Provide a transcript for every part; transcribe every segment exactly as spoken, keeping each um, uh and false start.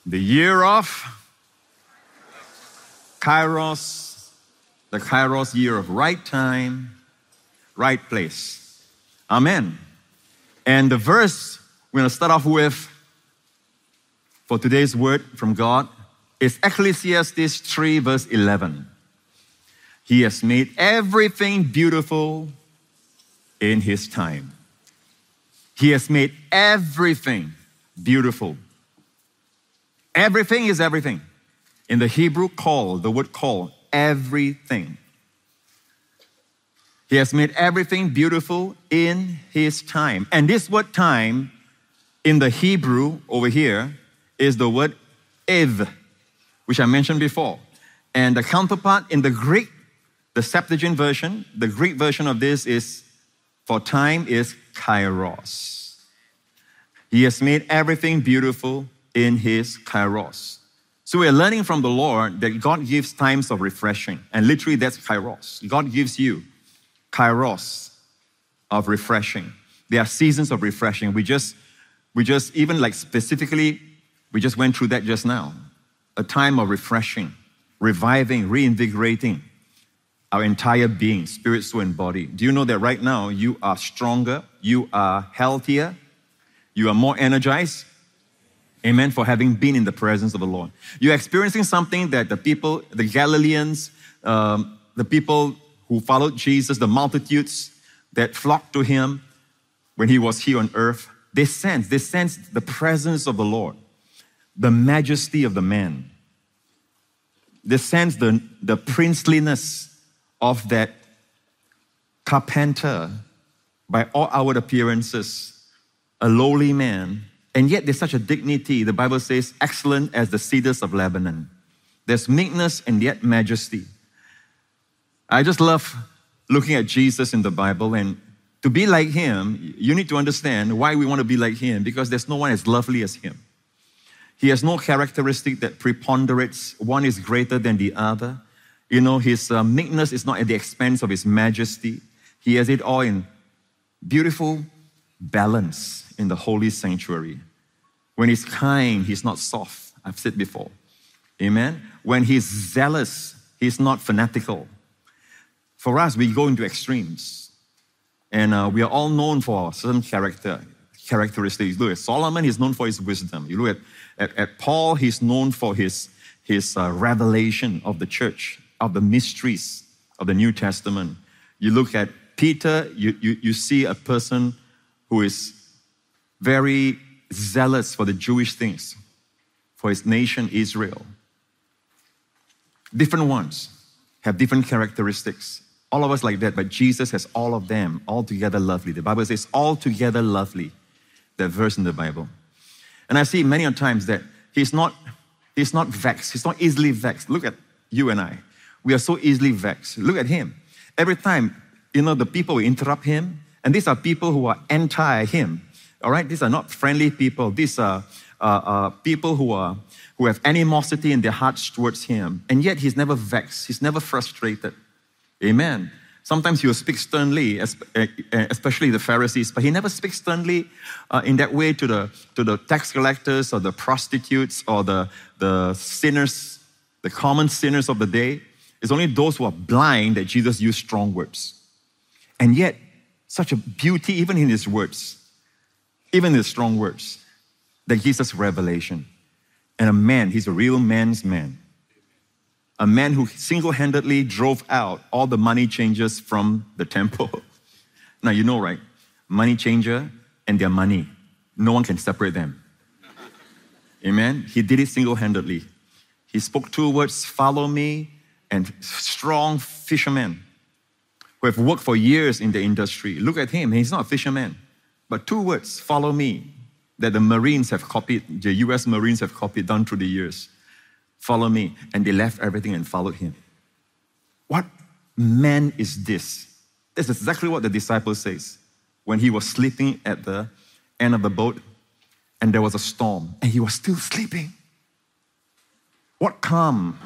The year of Kairos, the Kairos year of right time, right place. Amen. And the verse we're going to start off with for today's word from God is Ecclesiastes three verse eleven. He has made everything beautiful in His time. He has made everything beautiful. Everything is everything. In the Hebrew, call, the word call, everything. He has made everything beautiful in His time. And this word time in the Hebrew over here is the word ev, which I mentioned before. And the counterpart in the Greek, the Septuagint version, the Greek version of this is, for time is kairos. He has made everything beautiful in His kairos. So we're learning from the Lord that God gives times of refreshing. And literally that's kairos. God gives you kairos of refreshing. There are seasons of refreshing. We just, we just, even like specifically, we just went through that just now. A time of refreshing, reviving, reinvigorating our entire being, spirit, soul, and body. Do you know that right now you are stronger, you are healthier, you are more energized? Amen, for having been in the presence of the Lord. You're experiencing something that the people, the Galileans, um, the people who followed Jesus, the multitudes that flocked to Him when He was here on earth, they sensed, they sensed the presence of the Lord, the majesty of the man. They sensed the, the princeliness of that carpenter, by all outward appearances, a lowly man. And yet there's such a dignity. The Bible says, excellent as the cedars of Lebanon. There's meekness and yet majesty. I just love looking at Jesus in the Bible, and to be like Him, you need to understand why we want to be like Him, because there's no one as lovely as Him. He has no characteristic that preponderates. One is greater than the other. You know, His uh, meekness is not at the expense of His majesty. He has it all in beautiful balance in the holy sanctuary. When He's kind, He's not soft. I've said before. Amen? When He's zealous, He's not fanatical. For us, we go into extremes. And uh, we are all known for certain character, characteristics. Look at Solomon, he's known for his wisdom. You look at, at, at Paul, he's known for his, his uh, revelation of the church, of the mysteries of the New Testament. You look at Peter, you, you, you see a person who is very zealous for the Jewish things, for his nation Israel. Different ones have different characteristics. All of us like that, but Jesus has all of them, altogether lovely. The Bible says, altogether lovely, that verse in the Bible. And I see many times that he's not, he's not vexed. He's not easily vexed. Look at you and I. We are so easily vexed. Look at him. Every time, you know, the people will interrupt him, and these are people who are anti-him. All right? These are not friendly people. These are uh, uh, people who are who have animosity in their hearts towards him. And yet he's never vexed. He's never frustrated. Amen. Sometimes he will speak sternly, especially the Pharisees, but he never speaks sternly uh, in that way to the, to the tax collectors or the prostitutes or the, the sinners, the common sinners of the day. It's only those who are blind that Jesus used strong words. And yet, such a beauty even in his words, even in his strong words, that gives us revelation. And a man, he's a real man's man. A man who single-handedly drove out all the money changers from the temple. Now, you know, right? Money changer and their money. No one can separate them. Amen? He did it single-handedly. He spoke two words, follow me, and strong fishermen who have worked for years in the industry. Look at him. He's not a fisherman. But two words, follow me, that the Marines have copied, the U S Marines have copied down through the years. Follow me. And they left everything and followed him. What man is this? That's exactly what the disciple says. When he was sleeping at the end of the boat and there was a storm and he was still sleeping. What calm,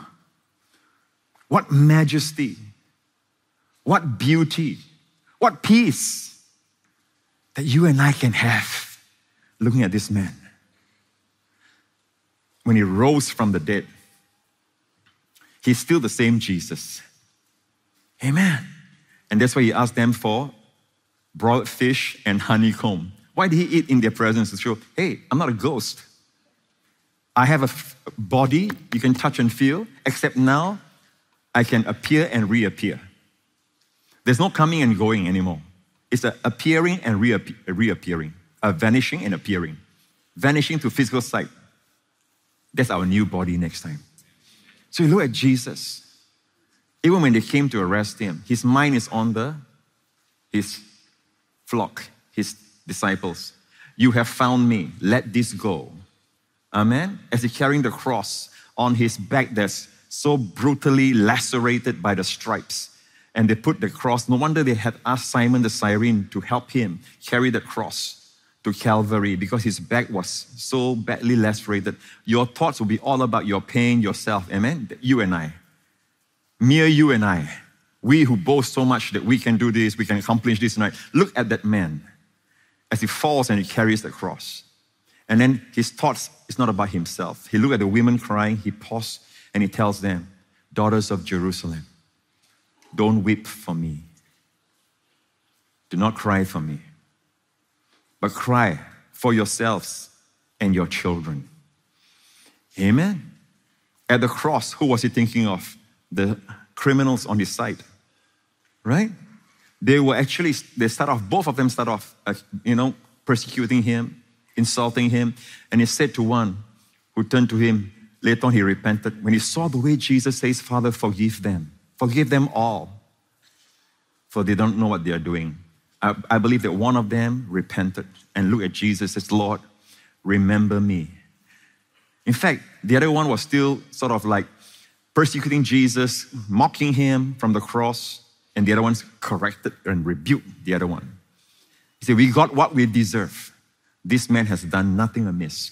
what majesty, what beauty, what peace that you and I can have looking at this man. when he rose from the dead, he's still the same Jesus. Amen. And that's why he asked them for broiled fish and honeycomb. Why did he eat in their presence? To show, hey, I'm not a ghost. I have a f- body you can touch and feel, except now I can appear and reappear. There's no coming and going anymore. It's a appearing and reappe- reappearing, a vanishing and appearing, vanishing to physical sight. That's our new body next time. So you look at Jesus. Even when they came to arrest him, his mind is on the his flock, his disciples. You have found me. Let this go. Amen. As he's carrying the cross on his back that's so brutally lacerated by the stripes. And they put the cross. No wonder they had asked Simon the Cyrene to help him carry the cross to Calvary because his back was so badly lacerated. Your thoughts will be all about your pain, yourself. Amen? You and I. Mere you and I. We who boast so much that we can do this, we can accomplish this tonight. Look at that man as he falls and he carries the cross. And then his thoughts, it's not about himself. He looked at the women crying, he paused and he tells them, daughters of Jerusalem, don't weep for me. Do not cry for me, but cry for yourselves and your children. Amen. At the cross, who was he thinking of? The criminals on his side, right? They were actually, they start off, both of them start off, uh, you know, persecuting him, insulting him. And he said to one who turned to him, later on he repented. When he saw the way Jesus says, Father, forgive them. Forgive them all, for they don't know what they are doing. I, I believe that one of them repented and looked at Jesus and says, Lord, remember me. In fact, the other one was still sort of like persecuting Jesus, mocking him from the cross, and the other ones corrected and rebuked the other one. He said, we got what we deserve. This man has done nothing amiss.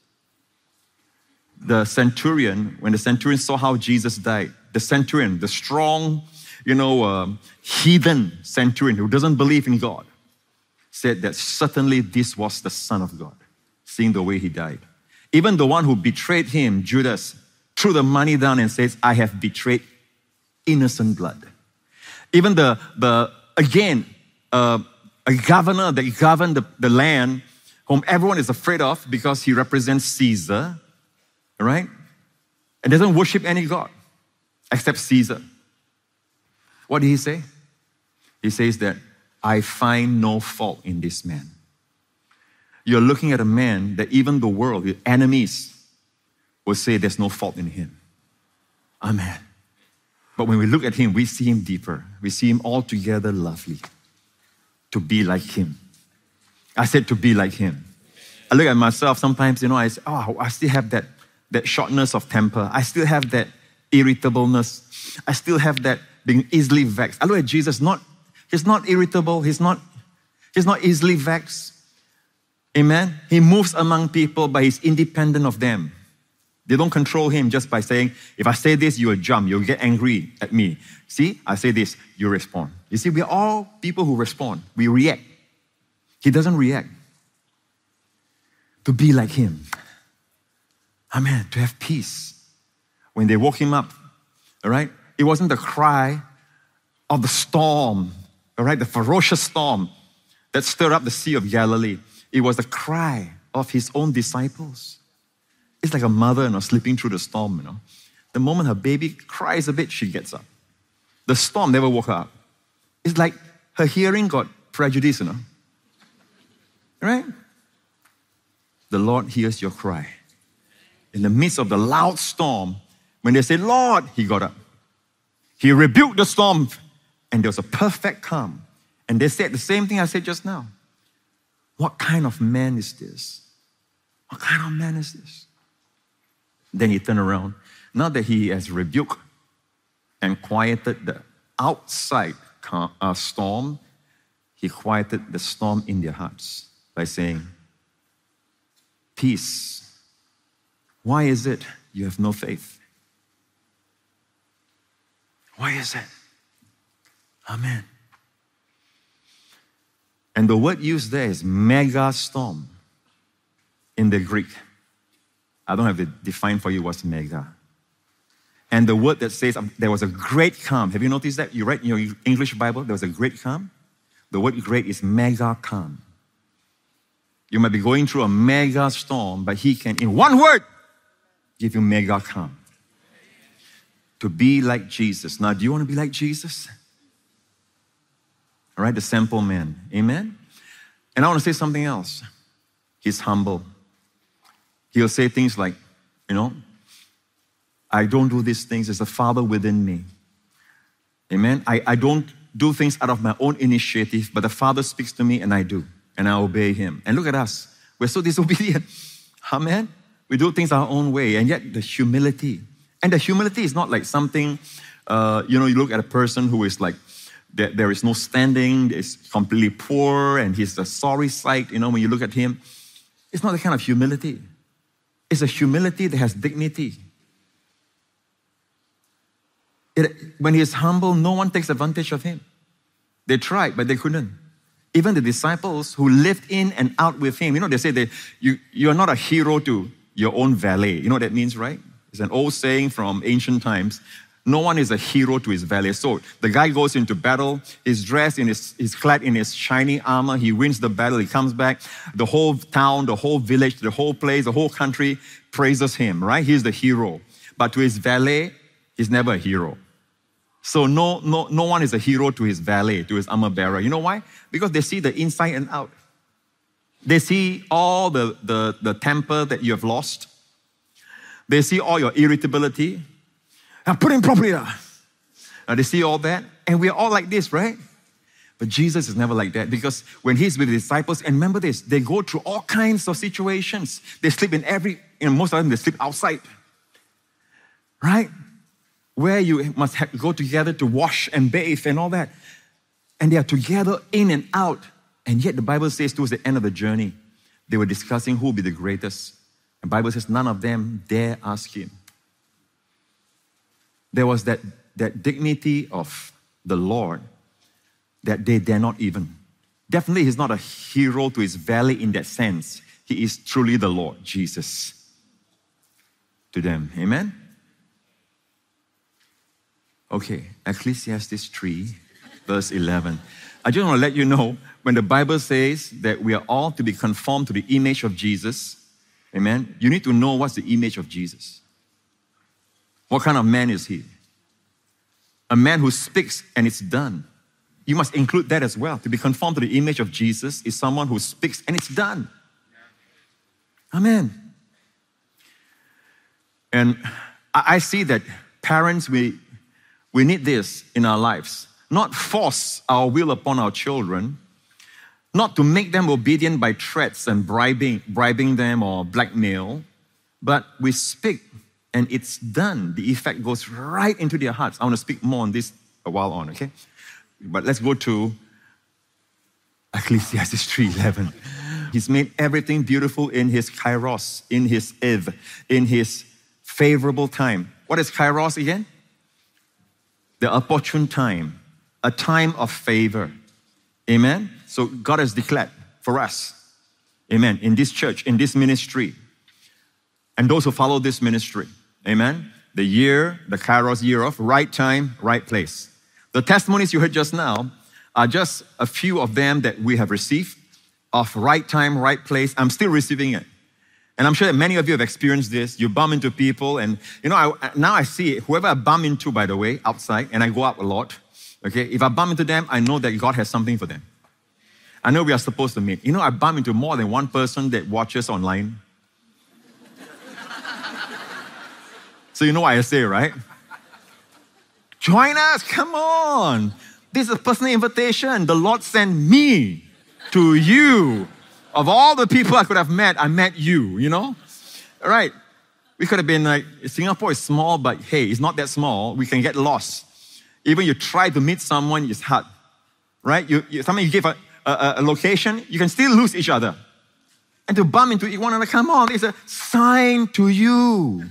The centurion, when the centurion saw how Jesus died, the centurion, the strong, you know, um, heathen centurion who doesn't believe in God, said that certainly this was the Son of God, seeing the way he died. Even the one who betrayed him, Judas, threw the money down and says, I have betrayed innocent blood. Even the, the again, uh, a governor that governed the, the land, whom everyone is afraid of because he represents Caesar, right? And doesn't worship any God except Caesar. What did he say? He says that, I find no fault in this man. You're looking at a man that even the world, the enemies, will say there's no fault in him. Amen. But when we look at him, we see him deeper. We see him altogether lovely. To be like him. I said to be like him. I look at myself sometimes, you know, I say, oh, I still have that, that shortness of temper. I still have that irritableness. I still have that being easily vexed. I look at Jesus, not, he's not irritable. He's not, he's not easily vexed. Amen. He moves among people, but he's independent of them. They don't control him just by saying, if I say this, you will jump, you'll get angry at me. See, I say this, you respond. You see, we're all people who respond. We react. He doesn't react. To be like him. Amen. To have peace. When they woke him up, all right, it wasn't the cry of the storm, all right, the ferocious storm that stirred up the Sea of Galilee. It was the cry of his own disciples. It's like a mother, you know, sleeping through the storm, you know. The moment her baby cries a bit, she gets up. The storm never woke her up. It's like her hearing got prejudiced, you know. Right? The Lord hears your cry. In the midst of the loud storm, when they say, Lord, he got up. He rebuked the storm, and there was a perfect calm. And they said the same thing I said just now. What kind of man is this? What kind of man is this? Then he turned around. Now that he has rebuked and quieted the outside uh, storm, he quieted the storm in their hearts by saying, peace. Why is it you have no faith? Why is it? Amen. And the word used there is mega storm in the Greek. I don't have to define for you what's mega. And the word that says um, there was a great calm. Have you noticed that? You read in your English Bible, there was a great calm. The word great is mega calm. You might be going through a mega storm, but He can, in one word, give you mega calm. To be like Jesus. Now, do you want to be like Jesus? All right, the simple man. Amen? And I want to say something else. He's humble. He'll say things like, you know, I don't do these things. There's a Father within me. Amen? I, I don't do things out of my own initiative, but the Father speaks to me and I do. And I obey Him. And look at us. We're so disobedient. Amen? We do things our own way. And yet the humility. And the humility is not like something, uh, you know, you look at a person who is like, there, there is no standing, is completely poor, and he's a sorry sight, you know, when you look at him. It's not the kind of humility. It's a humility that has dignity. It, when he's humble, no one takes advantage of him. They tried, but they couldn't. Even the disciples who lived in and out with him, you know, they say that you, you're not a hero to your own valet. You know what that means, right? It's an old saying from ancient times. No one is a hero to his valet. So the guy goes into battle, he's dressed in his, he's clad in his shiny armor, he wins the battle, he comes back. The whole town, the whole village, the whole place, the whole country praises him, right? He's the hero. But to his valet, he's never a hero. So no, no, no one is a hero to his valet, to his armor bearer. You know why? Because they see the inside and out. They see all the, the, the temper that you have lost. They see all your irritability. Now put him properly. Now they see all that. And we're all like this, right? But Jesus is never like that, because when He's with the disciples, and remember this, they go through all kinds of situations. They sleep in every, you know, most of them they sleep outside. Right? Where you must have, go together to wash and bathe and all that. And they are together in and out. And yet the Bible says towards the end of the journey, they were discussing who will be the greatest. The Bible says none of them dare ask Him. There was that, that dignity of the Lord that they dare not even. Definitely He's not a hero to His valet in that sense. He is truly the Lord, Jesus, to them. Amen? Okay, Ecclesiastes three, verse eleven. I just want to let you know, when the Bible says that we are all to be conformed to the image of Jesus, amen, you need to know what's the image of Jesus. What kind of man is He? A man who speaks and it's done. You must include that as well. To be conformed to the image of Jesus is someone who speaks and it's done. Amen. And I see that parents, we, we need this in our lives. Not force our will upon our children, not to make them obedient by threats and bribing, bribing them or blackmail, but we speak and it's done. The effect goes right into their hearts. I want to speak more on this a while on, okay? But let's go to Ecclesiastes three eleven. He's made everything beautiful in His kairos, in His ev, in His favorable time. What is kairos again? The opportune time, a time of favor. Amen? So God has declared for us, amen, in this church, in this ministry, and those who follow this ministry, amen, the year, the kairos year of right time, right place. The testimonies you heard just now are just a few of them that we have received of right time, right place. I'm still receiving it. And I'm sure that many of you have experienced this. You bump into people and, you know, I, now I see it. Whoever I bump into, by the way, outside, and I go out a lot, okay, if I bump into them, I know that God has something for them. I know we are supposed to meet. You know, I bump into more than one person that watches online. So you know what I say, right? Join us, come on. This is a personal invitation. The Lord sent me to you. Of all the people I could have met, I met you, you know? All right. We could have been like, Singapore is small, but hey, it's not that small. We can get lost. Even you try to meet someone, it's hard. Right? You, you, sometimes you give a, a, a location, you can still lose each other. And to bump into one another, come on, it's a sign to you.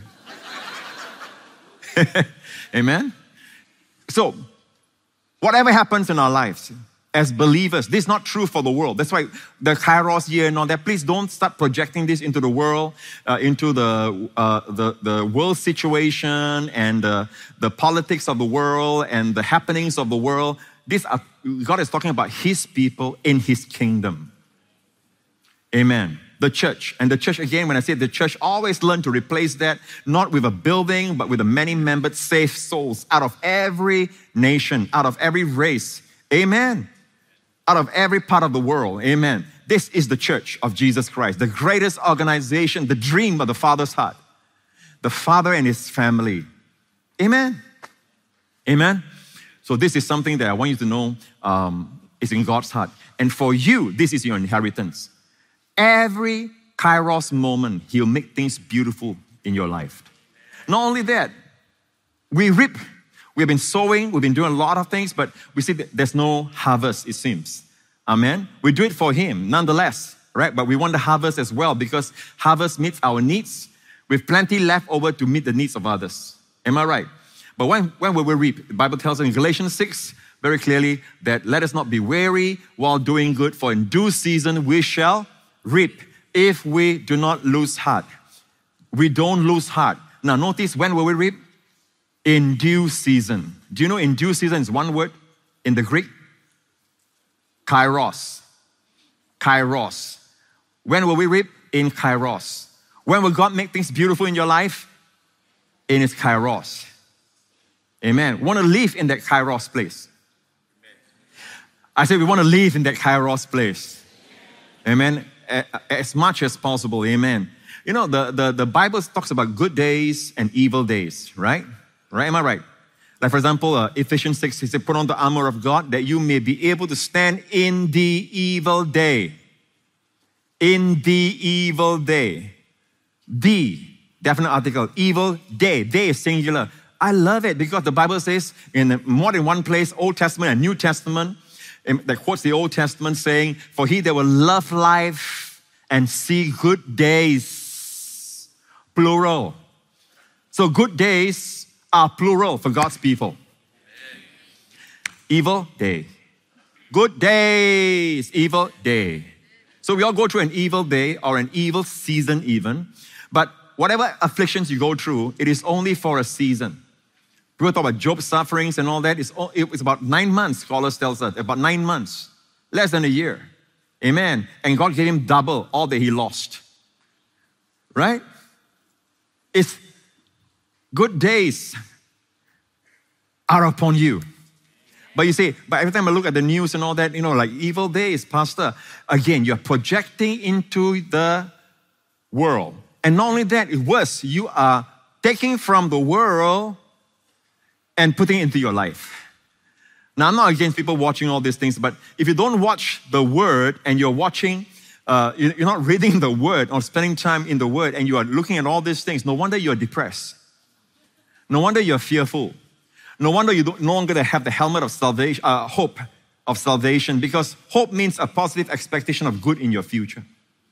Amen? So, whatever happens in our lives, as believers. This is not true for the world. That's why the Kairos year and all that, please don't start projecting this into the world, uh, into the, uh, the the world situation and the, the politics of the world and the happenings of the world. This are, God is talking about His people in His kingdom. Amen. The church. And the church, again, when I say the church, always learn to replace that, not with a building, but with a many-membered saved souls out of every nation, out of every race. Amen. Out of every part of the world. Amen. This is the church of Jesus Christ, the greatest organization, the dream of the Father's heart. The Father and His family. Amen. Amen. So this is something that I want you to know um, is in God's heart. And for you, this is your inheritance. Every Kairos moment, He'll make things beautiful in your life. Not only that, we reap. We've been sowing, we've been doing a lot of things, but we see that there's no harvest, it seems. Amen? We do it for Him, nonetheless, right? But we want the harvest as well because harvest meets our needs with plenty left over to meet the needs of others. Am I right? But when, when will we reap? The Bible tells us in Galatians six very clearly that let us not be weary while doing good, for in due season we shall reap if we do not lose heart. We don't lose heart. Now notice, when will we reap? In due season. Do you know in due season is one word in the Greek? Kairos. Kairos. When will we reap? In Kairos. When will God make things beautiful in your life? In His Kairos. Amen. We want to live in that Kairos place. I say we want to live in that Kairos place. Amen. As much as possible. Amen. You know, the, the, the Bible talks about good days and evil days, right? Right? Am I right? Like for example, uh, Ephesians six, he said, put on the armor of God that you may be able to stand in the evil day. In the evil day. The, definite article, evil day. Day is singular. I love it because the Bible says in more than one place, Old Testament and New Testament, that quotes the Old Testament saying, for he that will love life and see good days. Plural. So good days are plural for God's people. Evil day. Good days, evil day. So we all go through an evil day or an evil season even. But whatever afflictions you go through, it is only for a season. People talk about Job's sufferings and all that. It's, it's about nine months, scholars tell us, about nine months. Less than a year. Amen. And God gave him double all that he lost. Right? It's good days are upon you. But you say, but every time I look at the news and all that, you know, like evil days, Pastor, again, you're projecting into the world. And not only that, it's worse, you are taking from the world and putting it into your life. Now, I'm not against people watching all these things, but if you don't watch the Word and you're watching, uh, you're not reading the Word or spending time in the Word and you are looking at all these things, no wonder you're depressed. No wonder you're fearful. No wonder you don't, no longer have the helmet of salvation, uh, hope of salvation, because hope means a positive expectation of good in your future.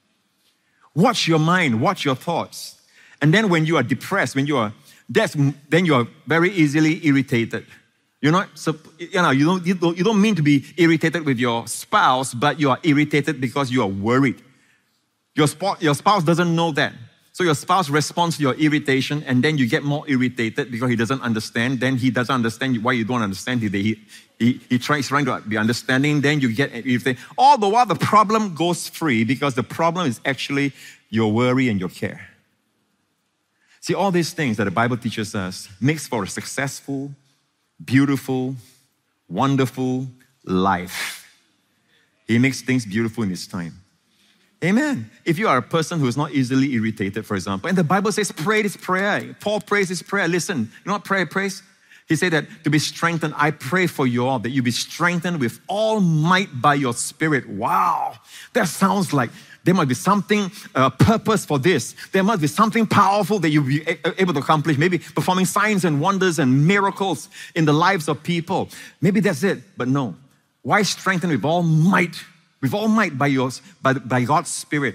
Watch your mind, watch your thoughts. And then when you are depressed, when you are, that's, then you are very easily irritated. You're not, you know, you don't, you don't, you don't mean to be irritated with your spouse, but you are irritated because you are worried. Your, sp- your spouse doesn't know that. So your spouse responds to your irritation and then you get more irritated because he doesn't understand. Then he doesn't understand why you don't understand. He, he, he, he tries trying to be understanding. Then you get irritated. All the while the problem goes free because the problem is actually your worry and your care. See, all these things that the Bible teaches us makes for a successful, beautiful, wonderful life. He makes things beautiful in His time. Amen. If you are a person who is not easily irritated, for example, and the Bible says, pray this prayer. Paul prays this prayer. Listen, you know what prayer prays? He said that to be strengthened, I pray for you all, that you be strengthened with all might by your Spirit. Wow. That sounds like there must be something, uh, purpose for this. There must be something powerful that you'll be a- able to accomplish. Maybe performing signs and wonders and miracles in the lives of people. Maybe that's it. But no. Why strengthen with all might? With all might by yours, by, by God's Spirit.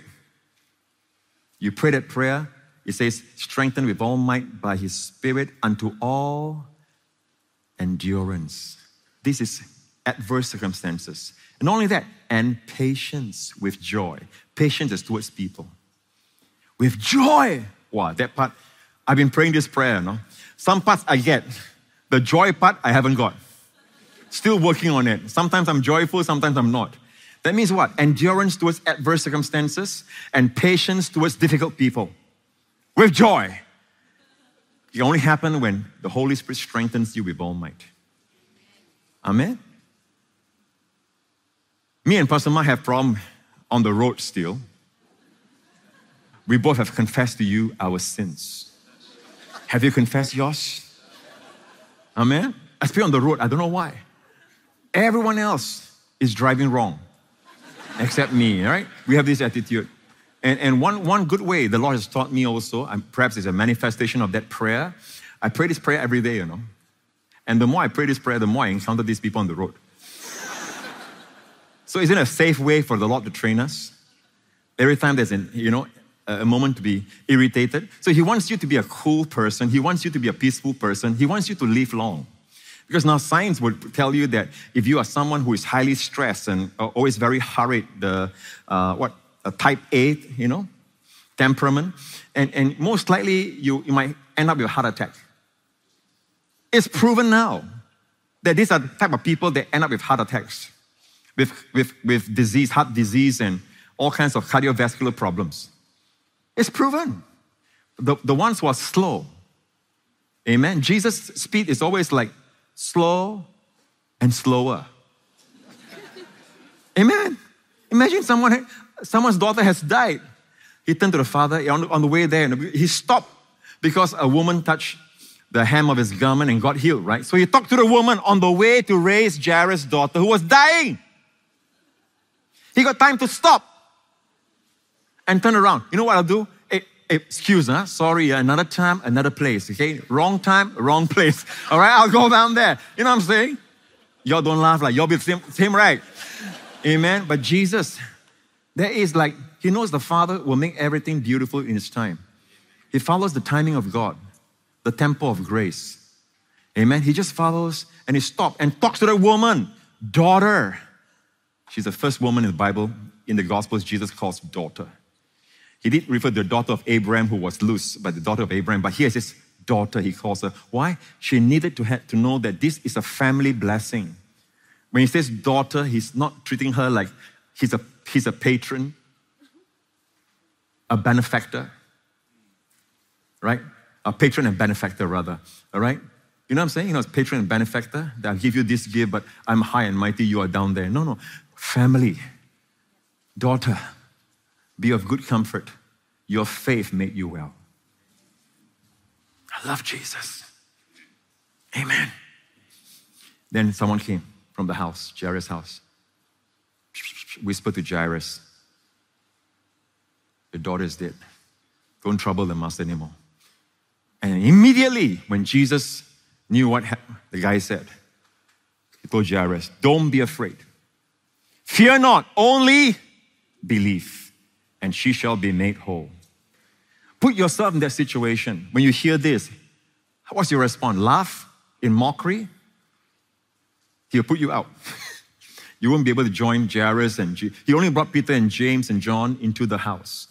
You pray that prayer, it says, strengthen with all might by His Spirit unto all endurance. This is adverse circumstances. And not only that, and patience with joy. Patience is towards people. With joy. Wow, that part, I've been praying this prayer, no? Some parts I get. The joy part, I haven't got. Still working on it. Sometimes I'm joyful, sometimes I'm not. That means what? Endurance towards adverse circumstances and patience towards difficult people. With joy. It only happens when the Holy Spirit strengthens you with all might. Amen? Me and Pastor Ma have problem on the road still. We both have confessed to you our sins. Have you confessed yours? Amen? Especially on the road, I don't know why. Everyone else is driving wrong, except me, right? We have this attitude. And, and one, one good way the Lord has taught me also, and perhaps it's a manifestation of that prayer, I pray this prayer every day, you know. And the more I pray this prayer, the more I encounter these people on the road. So isn't it a safe way for the Lord to train us? Every time there's an, you know, a moment to be irritated. So He wants you to be a cool person. He wants you to be a peaceful person. He wants you to live long. Because now science would tell you that if you are someone who is highly stressed and always very hurried, the uh, what a type A, you know, temperament, and, and most likely you, you might end up with a heart attack. It's proven now that these are the type of people that end up with heart attacks, with, with, with disease, heart disease, and all kinds of cardiovascular problems. It's proven. The, the ones who are slow. Amen. Jesus' speed is always like slow and slower. Amen. Imagine someone, someone's daughter has died. He turned to the father on, on the way there, and he stopped because a woman touched the hem of his garment and got healed, right? So he talked to the woman on the way to raise Jairus' daughter who was dying. He got time to stop and turn around. You know what I'll do? Hey, hey, excuse, huh? Sorry, another time, another place, okay? Wrong time, wrong place. All right, I'll go down there. You know what I'm saying? Y'all don't laugh like y'all be the same, same right. Amen. But Jesus, there is like, He knows the Father will make everything beautiful in His time. He follows the timing of God, the tempo of grace. Amen. He just follows and he stops and talks to the woman, daughter. She's the first woman in the Bible, in the Gospels, Jesus calls daughter. He did refer to the daughter of Abraham who was loose, but the daughter of Abraham. But here it says daughter, he calls her. Why? She needed to have to know that this is a family blessing. When he says daughter, he's not treating her like he's a, he's a patron, a benefactor, right? A patron and benefactor rather, all right? You know what I'm saying? You know, it's patron and benefactor. That I'll give you this gift, but I'm high and mighty, you are down there. No, no. Family, daughter, be of good comfort. Your faith made you well. I love Jesus. Amen. Then someone came from the house, Jairus' house. Whispered to Jairus, your daughter is dead. Don't trouble the master anymore. And immediately, when Jesus knew what the guy said, he told Jairus, don't be afraid. Fear not, only believe, and she shall be made whole. Put yourself in that situation. When you hear this, what's your response? Laugh in mockery? He'll put you out. You won't be able to join Jairus and G- he only brought Peter and James and John into the house.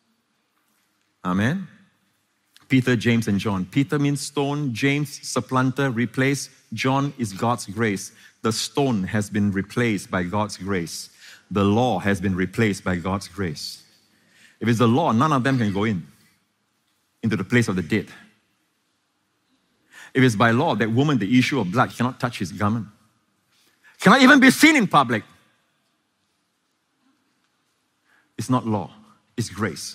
Amen. Peter, James, and John. Peter means stone, James, supplanter, replace. John is God's grace. The stone has been replaced by God's grace. The law has been replaced by God's grace. If it's the law, none of them can go in, into the place of the dead. If it's by law, that woman, the issue of blood, cannot touch his garment. Cannot even be seen in public. It's not law, it's grace.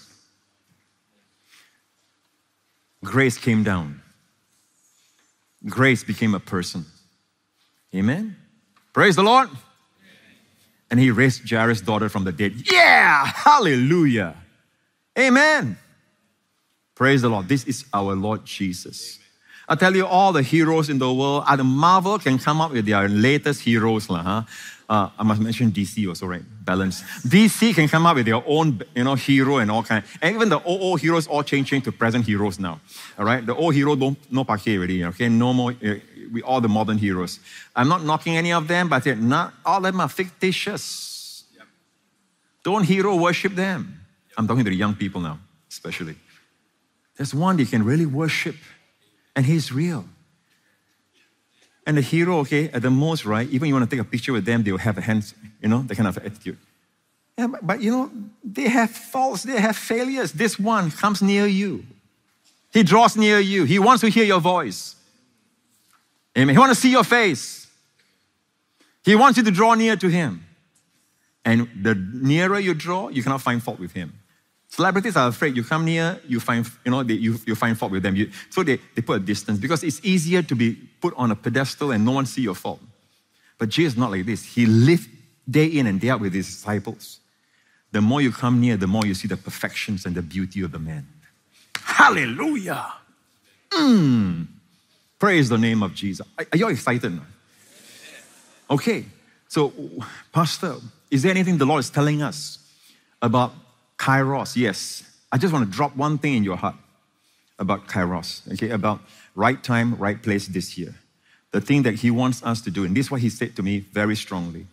Grace came down. Grace became a person. Amen? Praise the Lord. Amen. And he raised Jairus' daughter from the dead. Yeah! Hallelujah. Amen. Praise the Lord. This is our Lord Jesus. I tell you, all the heroes in the world, either Marvel can come up with their latest heroes. Huh? Uh, I must mention D C also, right? Balance. D C can come up with their own, you know, hero and all kind. And even the old, old heroes all change, change to present heroes now. All right? The old hero don't no parquet already, okay? No more, uh, we all the modern heroes. I'm not knocking any of them, but I said, not all of them are fictitious. Yep. Don't hero worship them. Yep. I'm talking to the young people now, especially. There's one you can really worship, and he's real. And the hero, okay, at the most, right, even you want to take a picture with them, they'll have a hands, you know, that kind of attitude. Yeah, but, but you know, they have faults, they have failures. This one comes near you. He draws near you. He wants to hear your voice. Amen. He wants to see your face. He wants you to draw near to him. And the nearer you draw, you cannot find fault with him. Celebrities are afraid. You come near, you find, you know, they, you, you find fault with them. You, so they, they put a distance because it's easier to be put on a pedestal and no one see your fault. But Jesus is not like this. He lived day in and day out with his disciples. The more you come near, the more you see the perfections and the beauty of the man. Hallelujah. Mm. Praise the name of Jesus. Are, are you excited now? Okay. So, Pastor, is there anything the Lord is telling us about Kairos? Yes. I just want to drop one thing in your heart about Kairos, okay, about right time, right place this year. The thing that he wants us to do, and this is what he said to me very strongly.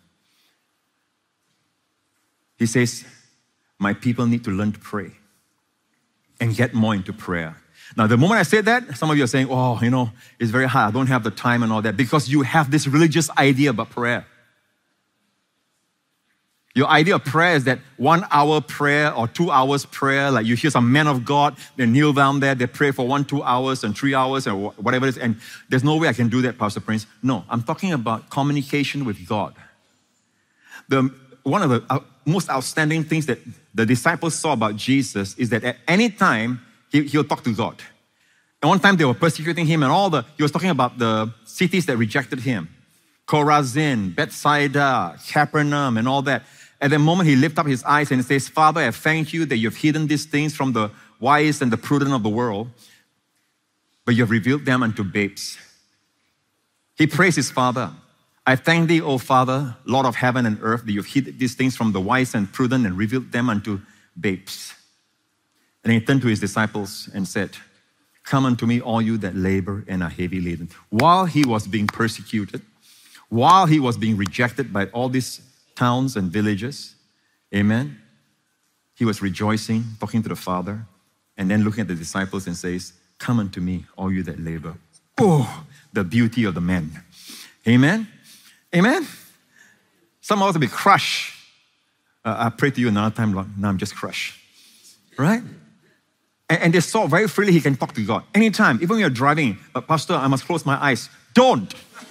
He says, my people need to learn to pray and get more into prayer. Now, the moment I said that, some of you are saying, oh, you know, it's very hard. I don't have the time and all that, because you have this religious idea about prayer. Your idea of prayer is that one hour prayer or two hours prayer, like you hear some man of God, they kneel down there, they pray for one, two hours and three hours or whatever it is, and there's no way I can do that, Pastor Prince. No, I'm talking about communication with God. The, one of the uh, most outstanding things that the disciples saw about Jesus is that at any time, he, he'll talk to God. And one time they were persecuting him and all the, he was talking about the cities that rejected him. Chorazin, Bethsaida, Capernaum and all that. At the moment he lifted up his eyes and he says, Father, I thank you that you've hidden these things from the wise and the prudent of the world, but you've revealed them unto babes. He praised his Father. I thank thee, O Father, Lord of heaven and earth, that you've hid these things from the wise and prudent and revealed them unto babes. And he turned to his disciples and said, come unto me, all you that labor and are heavy laden. While he was being persecuted, while he was being rejected by all these towns and villages, amen, he was rejoicing, talking to the Father, and then looking at the disciples and says, come unto me, all you that labor. Oh, the beauty of the man. Amen. Amen? Some of us will be crushed. Uh, I pray to you another time, Lord. Now I'm just crushed. Right? And, and they saw very freely he can talk to God. Anytime, even when you're driving, but Pastor, I must close my eyes. Don't.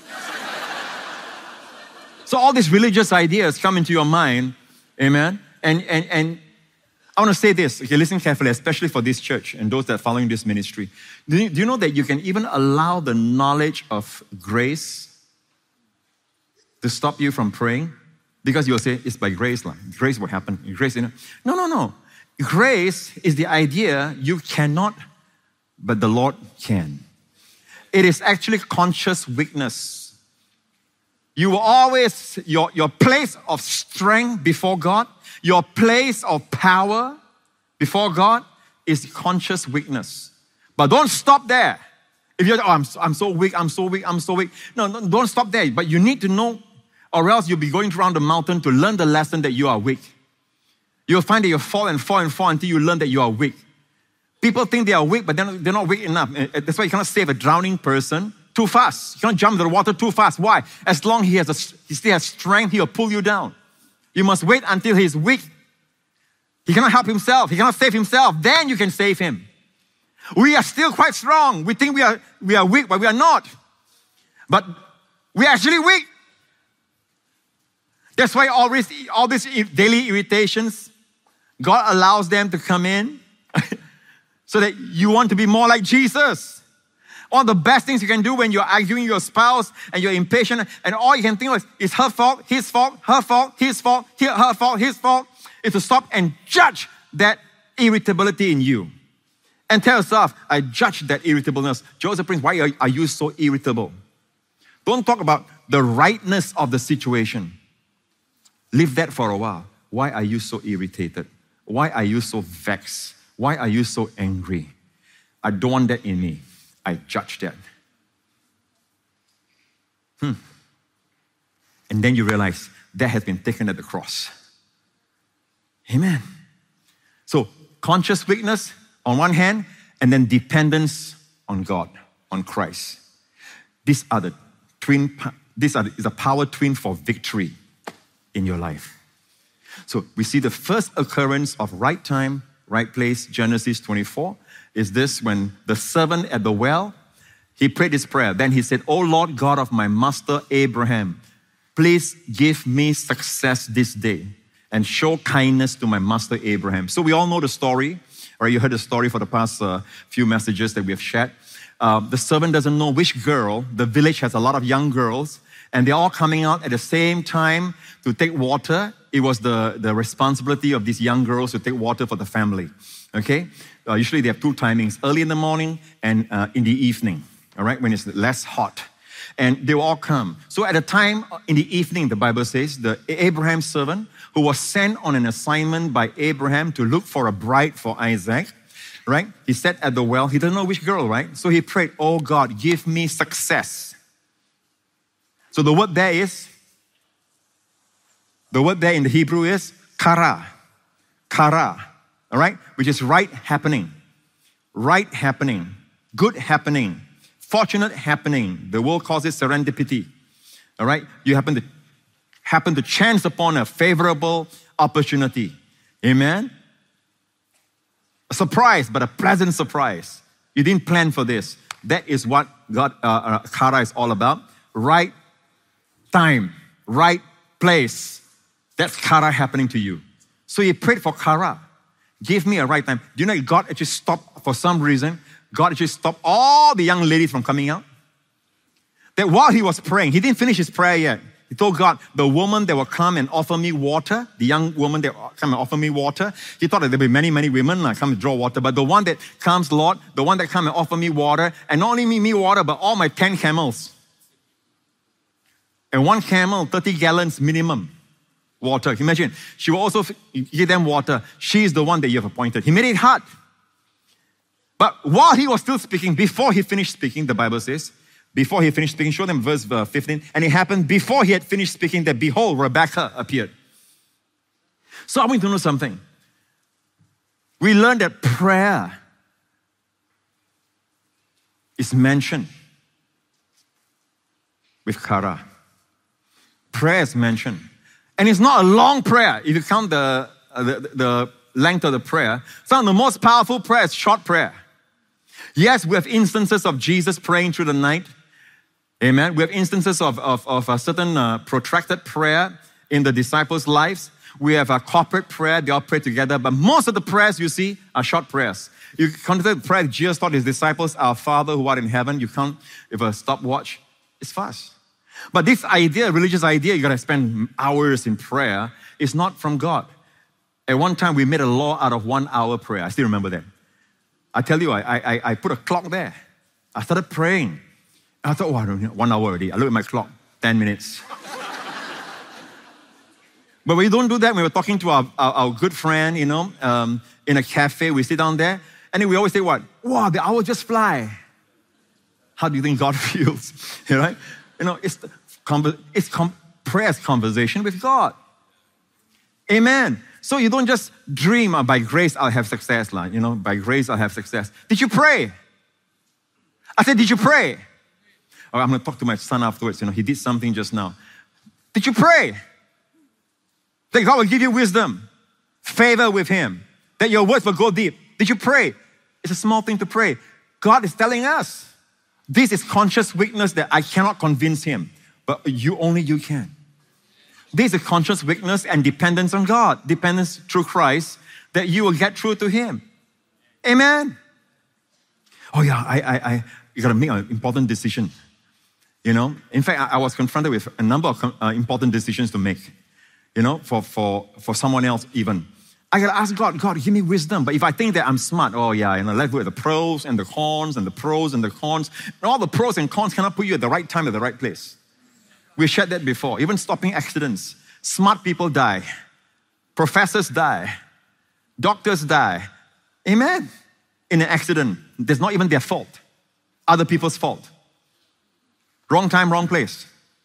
So all these religious ideas come into your mind. Amen? And, and, and I want to say this. Okay, listen carefully, especially for this church and those that are following this ministry. Do you, do you know that you can even allow the knowledge of grace to stop you from praying? Because you'll say, it's by grace. Like, grace will happen. Grace, you know. No, no, no. Grace is the idea you cannot, but the Lord can. It is actually conscious weakness. You will always, your, your place of strength before God, your place of power before God is conscious weakness. But don't stop there. If you're, oh, I'm, I'm so weak, I'm so weak, I'm so weak. No, no, don't stop there. But you need to know, or else you'll be going around the mountain to learn the lesson that you are weak. You'll find that you fall and fall and fall until you learn that you are weak. People think they are weak, but they're not, they're not weak enough. That's why you cannot save a drowning person too fast. You cannot jump into the water too fast. Why? As long as he, has a, he still has strength, he will pull you down. You must wait until he's weak. He cannot help himself. He cannot save himself. Then you can save him. We are still quite strong. We think we are, we are weak, but we are not. But we are actually weak. That's why all this, all these daily irritations, God allows them to come in so that you want to be more like Jesus. One of the best things you can do when you're arguing with your spouse and you're impatient and all you can think of is her fault, his fault, her fault, his fault, her fault, his fault, is to stop and judge that irritability in you. And tell yourself, I judge that irritableness. Joseph Prince, why are, are you so irritable? Don't talk about the rightness of the situation. Leave that for a while. Why are you so irritated? Why are you so vexed? Why are you so angry? I don't want that in me. I judge that. Hmm. And then you realize that has been taken at the cross. Amen. So conscious weakness on one hand, and then dependence on God, on Christ. These are the twin, these are the, is a power twin for victory in your life. So we see the first occurrence of right time, right place, Genesis twenty-four, is this when the servant at the well, he prayed this prayer. Then he said, "O Lord God of my master Abraham, please give me success this day and show kindness to my master Abraham." So we all know the story, or you heard the story for the past uh, few messages that we have shared. Uh, the servant doesn't know which girl. The village has a lot of young girls, and they're all coming out at the same time to take water. It was the, the responsibility of these young girls to take water for the family, okay? Uh, usually they have two timings, early in the morning and uh, in the evening, all right, when it's less hot. And they will all come. So at the time in the evening, the Bible says, the Abraham's servant, who was sent on an assignment by Abraham to look for a bride for Isaac, right? He sat at the well. He doesn't know which girl, right? So he prayed, "Oh God, give me success." So the word there is, the word there in the Hebrew is kara. Kara, all right? Which is right happening. Right happening. Good happening. Fortunate happening. The world calls it serendipity. All right? You happen to happen to chance upon a favorable opportunity. Amen? A surprise, but a pleasant surprise. You didn't plan for this. That is what God, uh, uh, Kara is all about. Right time, right place. That's Kara happening to you. So he prayed for Kara. Give me a right time. Do you know God actually stopped for some reason? God actually stopped all the young ladies from coming out. That while he was praying, he didn't finish his prayer yet. He told God, the woman that will come and offer me water, the young woman that will come and offer me water, he thought that there would be many, many women that come and draw water, but the one that comes, Lord, the one that come and offer me water, and not only me, me water, but all my ten camels. And one camel, thirty gallons minimum water. Imagine, she will also give them water. She is the one that you have appointed. He made it hard. But while he was still speaking, before he finished speaking, the Bible says, before he finished speaking, show them verse fifteen, and it happened before he had finished speaking that behold, Rebekah appeared. So I want you to know something. We learned that prayer is mentioned with Kara. Prayer is mentioned. And it's not a long prayer. If you count the, uh, the, the length of the prayer, some of the most powerful prayer is short prayer. Yes, we have instances of Jesus praying through the night. Amen. We have instances of, of, of a certain uh, protracted prayer in the disciples' lives. We have a corporate prayer. They all pray together. But most of the prayers you see are short prayers. You consider the prayer Jesus taught his disciples, "Our Father who art in heaven." You count with a stopwatch. It's fast. But this idea, religious idea, you got to spend hours in prayer, is not from God. At one time, we made a law out of one hour prayer. I still remember that. I tell you, I, I, I put a clock there. I started praying. I thought, oh, I don't know, one hour already. I look at my clock, ten minutes. But we don't do that. We were talking to our, our, our good friend, you know, um, in a cafe. We sit down there, and then we always say what? Wow, the hour just fly. How do you think God feels? You know, right? You know, it's, it's prayer's conversation with God. Amen. So you don't just dream, oh, by grace I'll have success. Like, you know, by grace I'll have success. Did you pray? I said, did you pray? Or I'm going to talk to my son afterwards. You know, he did something just now. Did you pray? That God will give you wisdom, favor with him, that your words will go deep. Did you pray? It's a small thing to pray. God is telling us, this is conscious weakness that I cannot convince him, but you only you can. This is conscious weakness and dependence on God, dependence through Christ, that you will get through to him. Amen. Oh yeah, I, I, I you got to make an important decision. You know, in fact, I, I was confronted with a number of uh, important decisions to make. You know, for for for someone else even. I got to ask God, God, give me wisdom. But if I think that I'm smart, oh yeah, you know, let's go with the pros and the cons and the pros and the cons. And all the pros and cons cannot put you at the right time at the right place. We shared that before. Even stopping accidents. Smart people die. Professors die. Doctors die. Amen. In an accident. That's not even their fault. Other people's fault. Wrong time, wrong place.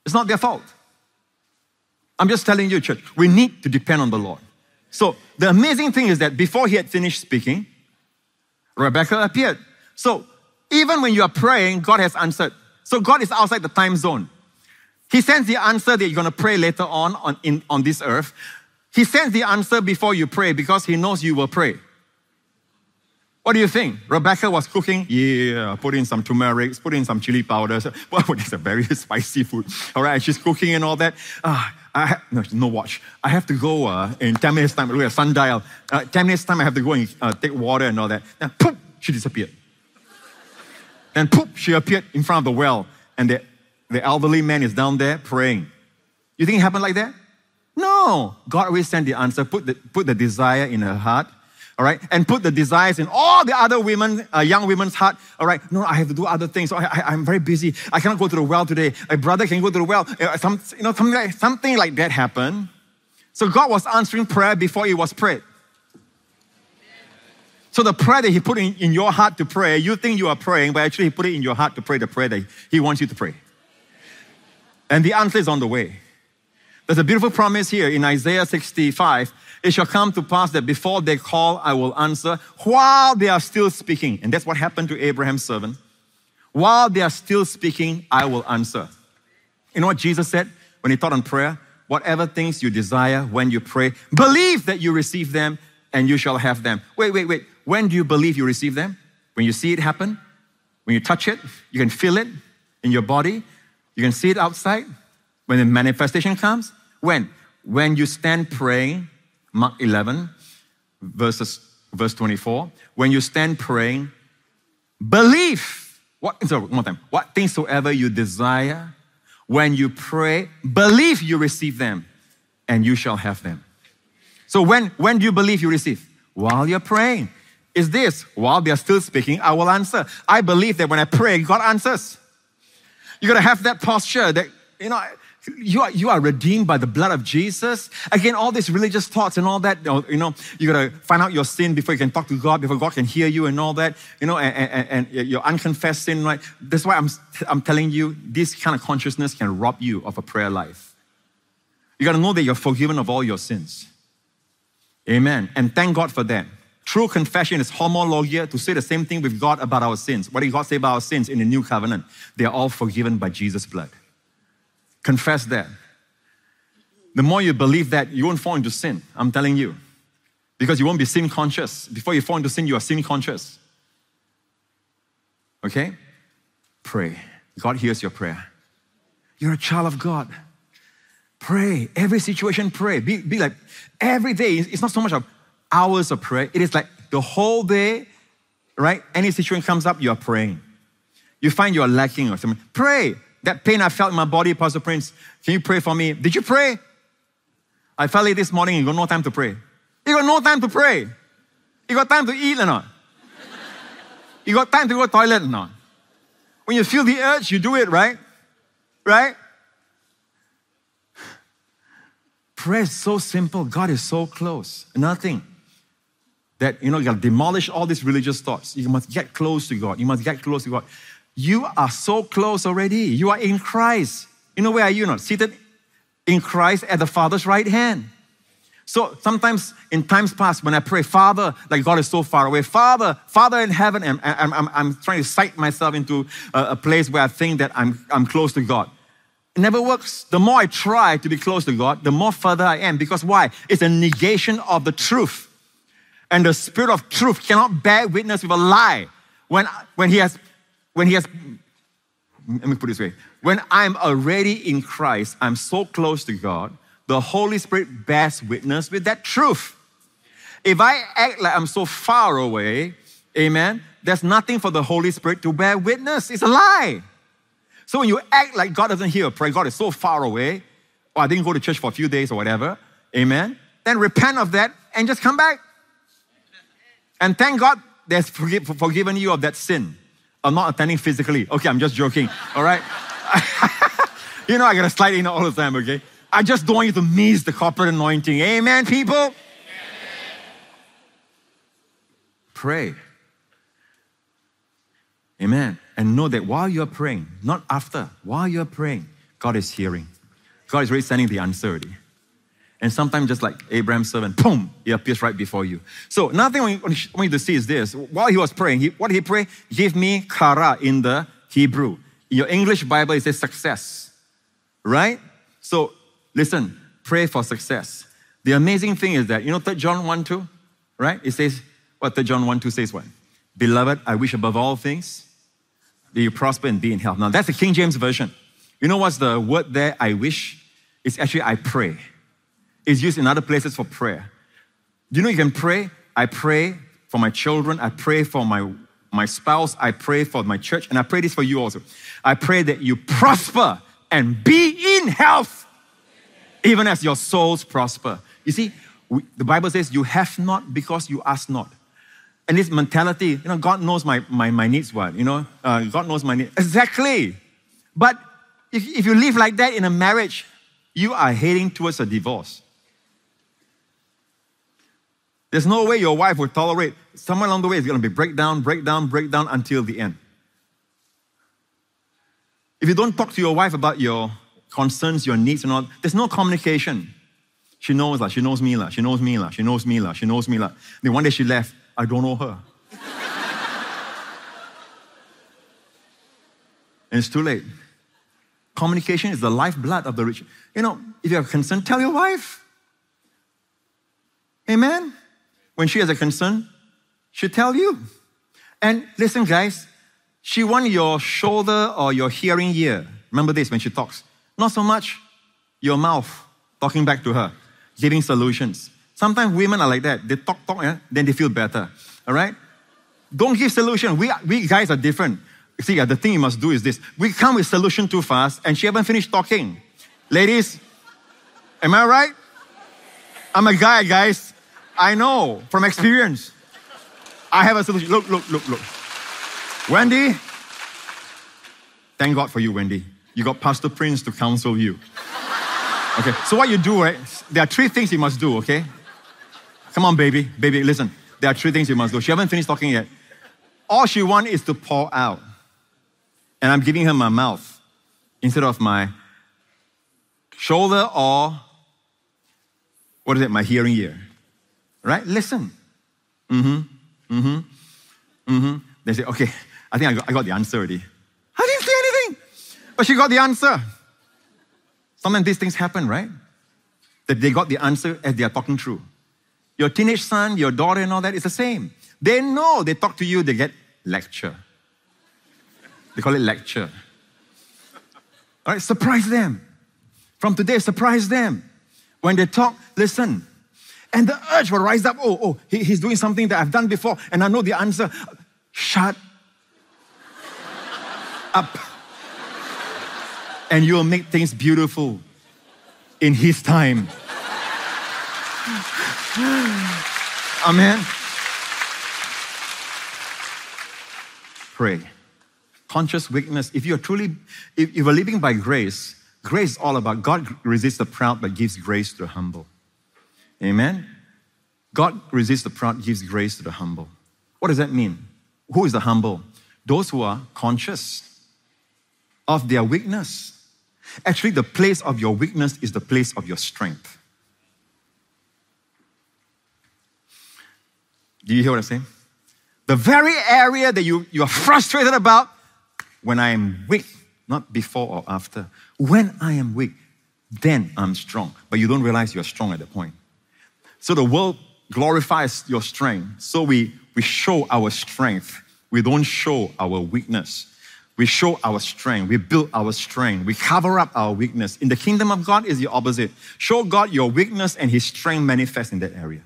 It's not their fault. I'm just telling you, church, we need to depend on the Lord. So the amazing thing is that before he had finished speaking, Rebecca appeared. So even when you are praying, God has answered. So God is outside the time zone. He sends the answer that you're going to pray later on on, in, on this earth. He sends the answer before you pray because he knows you will pray. What do you think? Rebecca was cooking. Yeah, put in some turmeric, put in some chili powders. Well, it's a very spicy food. All right, she's cooking and all that. Ah, I ha- no, no watch. I have to go uh, in ten minutes time. Look at sundial. Uh, ten minutes time, I have to go and uh, take water and all that. Then poof, she disappeared. Then poof, she appeared in front of the well. And the, the elderly man is down there praying. You think it happened like that? No. God always sent the answer, put the, put the desire in her heart. All right, and put the desires in all the other women, uh, young women's heart. All right, no, I have to do other things. So I, I, I'm very busy. I cannot go to the well today. My brother can go to the well. Uh, some, you know, something like, something like that happened. So God was answering prayer before it was prayed. So the prayer that he put in, in your heart to pray, you think you are praying, but actually he put it in your heart to pray the prayer that he wants you to pray. And the answer is on the way. There's a beautiful promise here in Isaiah sixty-five. It shall come to pass that before they call, I will answer while they are still speaking. And that's what happened to Abraham's servant. While they are still speaking, I will answer. You know what Jesus said when he taught on prayer? Whatever things you desire when you pray, believe that you receive them and you shall have them. Wait, wait, wait. When do you believe you receive them? When you see it happen? When you touch it? You can feel it in your body? You can see it outside? When the manifestation comes? When? When you stand praying, Mark eleven, verses, verse twenty-four. When you stand praying, believe. What, sorry, one more time. What things soever you desire, when you pray, believe you receive them, and you shall have them. So when, when do you believe you receive? While you're praying. Is this, while they are still speaking, I will answer. I believe that when I pray, God answers. You got to have that posture that, you know, You are, you are redeemed by the blood of Jesus. Again, all these religious thoughts and all that, you know, you got to find out your sin before you can talk to God, before God can hear you and all that, you know, and, and, and your unconfessed sin, right? That's why I'm, I'm telling you, this kind of consciousness can rob you of a prayer life. You got to know that you're forgiven of all your sins. Amen. And thank God for that. True confession is homologia, to say the same thing with God about our sins. What did God say about our sins in the new covenant? They are all forgiven by Jesus' blood. Confess that. The more you believe that, you won't fall into sin. I'm telling you. Because you won't be sin conscious. Before you fall into sin, you are sin conscious. Okay? Pray. God hears your prayer. You're a child of God. Pray. Every situation, pray. Be, be like, every day, it's not so much of hours of prayer. It is like the whole day, right? Any situation comes up, you are praying. You find you are lacking or something. Pray. That pain I felt in my body, Pastor Prince, can you pray for me? Did you pray? I felt it this morning, you got no time to pray. You got no time to pray. You got time to eat or not? You got time to go to the toilet or not? When you feel the urge, you do it, right? Right? Prayer is so simple. God is so close. Nothing. That, you know, you got to demolish all these religious thoughts. You must get close to God. You must get close to God. You are so close already. You are in Christ. You know where are you not? Seated in Christ at the Father's right hand. So sometimes in times past when I pray, Father, like God is so far away. Father, Father in heaven, and I'm, I'm, I'm trying to psych myself into a, a place where I think that I'm, I'm close to God. It never works. The more I try to be close to God, the more further I am. Because why? It's a negation of the truth. And the Spirit of truth cannot bear witness with a lie. When, when He has When he has, let me put it this way. When I'm already in Christ, I'm so close to God, the Holy Spirit bears witness with that truth. If I act like I'm so far away, amen, there's nothing for the Holy Spirit to bear witness. It's a lie. So when you act like God doesn't hear a prayer, God is so far away, or I didn't go to church for a few days or whatever, amen, then repent of that and just come back. And thank God there's forgiven you of that sin. I'm not attending physically. Okay, I'm just joking, all right? You know I gotta slide in all the time, okay? I just don't want you to miss the corporate anointing. Amen, people? Amen. Pray. Amen. And know that while you're praying, not after, while you're praying, God is hearing. God is already sending the answer already. And sometimes just like Abraham's servant, boom, he appears right before you. So another thing I want you to see is this. While he was praying, he, what did he pray? Give me kara in the Hebrew. In your English Bible, it says success, right? So listen, pray for success. The amazing thing is that, you know Third John one two, right? It says, what Third John one two says what? Beloved, I wish above all things that you prosper and be in health. Now that's the King James Version. You know what's the word there, I wish? It's actually I pray. It's used in other places for prayer. Do you know you can pray? I pray for my children. I pray for my, my spouse. I pray for my church. And I pray this for you also. I pray that you prosper and be in health, even as your souls prosper. You see, we, the Bible says you have not because you ask not. And this mentality, you know, God knows my, my, my needs what? You know, uh, God knows my needs. Exactly. But if, if you live like that in a marriage, you are heading towards a divorce. There's no way your wife will tolerate. Somewhere along the way, it's going to be breakdown, breakdown, breakdown until the end. If you don't talk to your wife about your concerns, your needs and all, there's no communication. She knows, la, she knows me, la, she knows me, la, she knows me, la, she knows me. La. Then one day she left, I don't know her. And it's too late. Communication is the lifeblood of the rich. You know, if you have concern, tell your wife. Amen? When she has a concern, she'll tell you. And listen, guys, she wants your shoulder or your hearing ear. Remember this when she talks. Not so much your mouth talking back to her, giving solutions. Sometimes women are like that. They talk, talk, yeah, then they feel better. All right? Don't give solution. We, we guys are different. See, the thing you must do is this. We come with solution too fast and she haven't finished talking. Ladies, am I right? I'm a guy, guys. I know from experience. I have a solution. Look, look, look, look. Wendy, thank God for you, Wendy. You got Pastor Prince to counsel you. Okay, so what you do, right? There are three things you must do, okay? Come on, baby. Baby, listen. There are three things you must do. She hasn't finished talking yet. All she wants is to pour out. And I'm giving her my mouth instead of my shoulder or, what is it, my hearing ear. Right? Listen. Mm-hmm. Mm-hmm. Mm-hmm. They say, okay, I think I got, I got the answer already. I didn't say anything. But she got the answer. Sometimes these things happen, right? That they got the answer as they are talking through. Your teenage son, your daughter and all that is the same. They know, they talk to you, they get lecture. They call it lecture. All right, surprise them. From today, surprise them. When they talk, listen. And the urge will rise up. Oh, oh, he, he's doing something that I've done before and I know the answer. Shut up. And you'll make things beautiful in His time. Amen. Pray. Conscious weakness. If you're truly, if you're living by grace, grace is all about God resists the proud but gives grace to the humble. Amen? God resists the proud, gives grace to the humble. What does that mean? Who is the humble? Those who are conscious of their weakness. Actually, the place of your weakness is the place of your strength. Do you hear what I'm saying? The very area that you, you are frustrated about, when I am weak, not before or after. When I am weak, then I'm strong. But you don't realize you're strong at that point. So the world glorifies your strength. So we, we show our strength. We don't show our weakness. We show our strength. We build our strength. We cover up our weakness. In the kingdom of God is the opposite. Show God your weakness and His strength manifests in that area.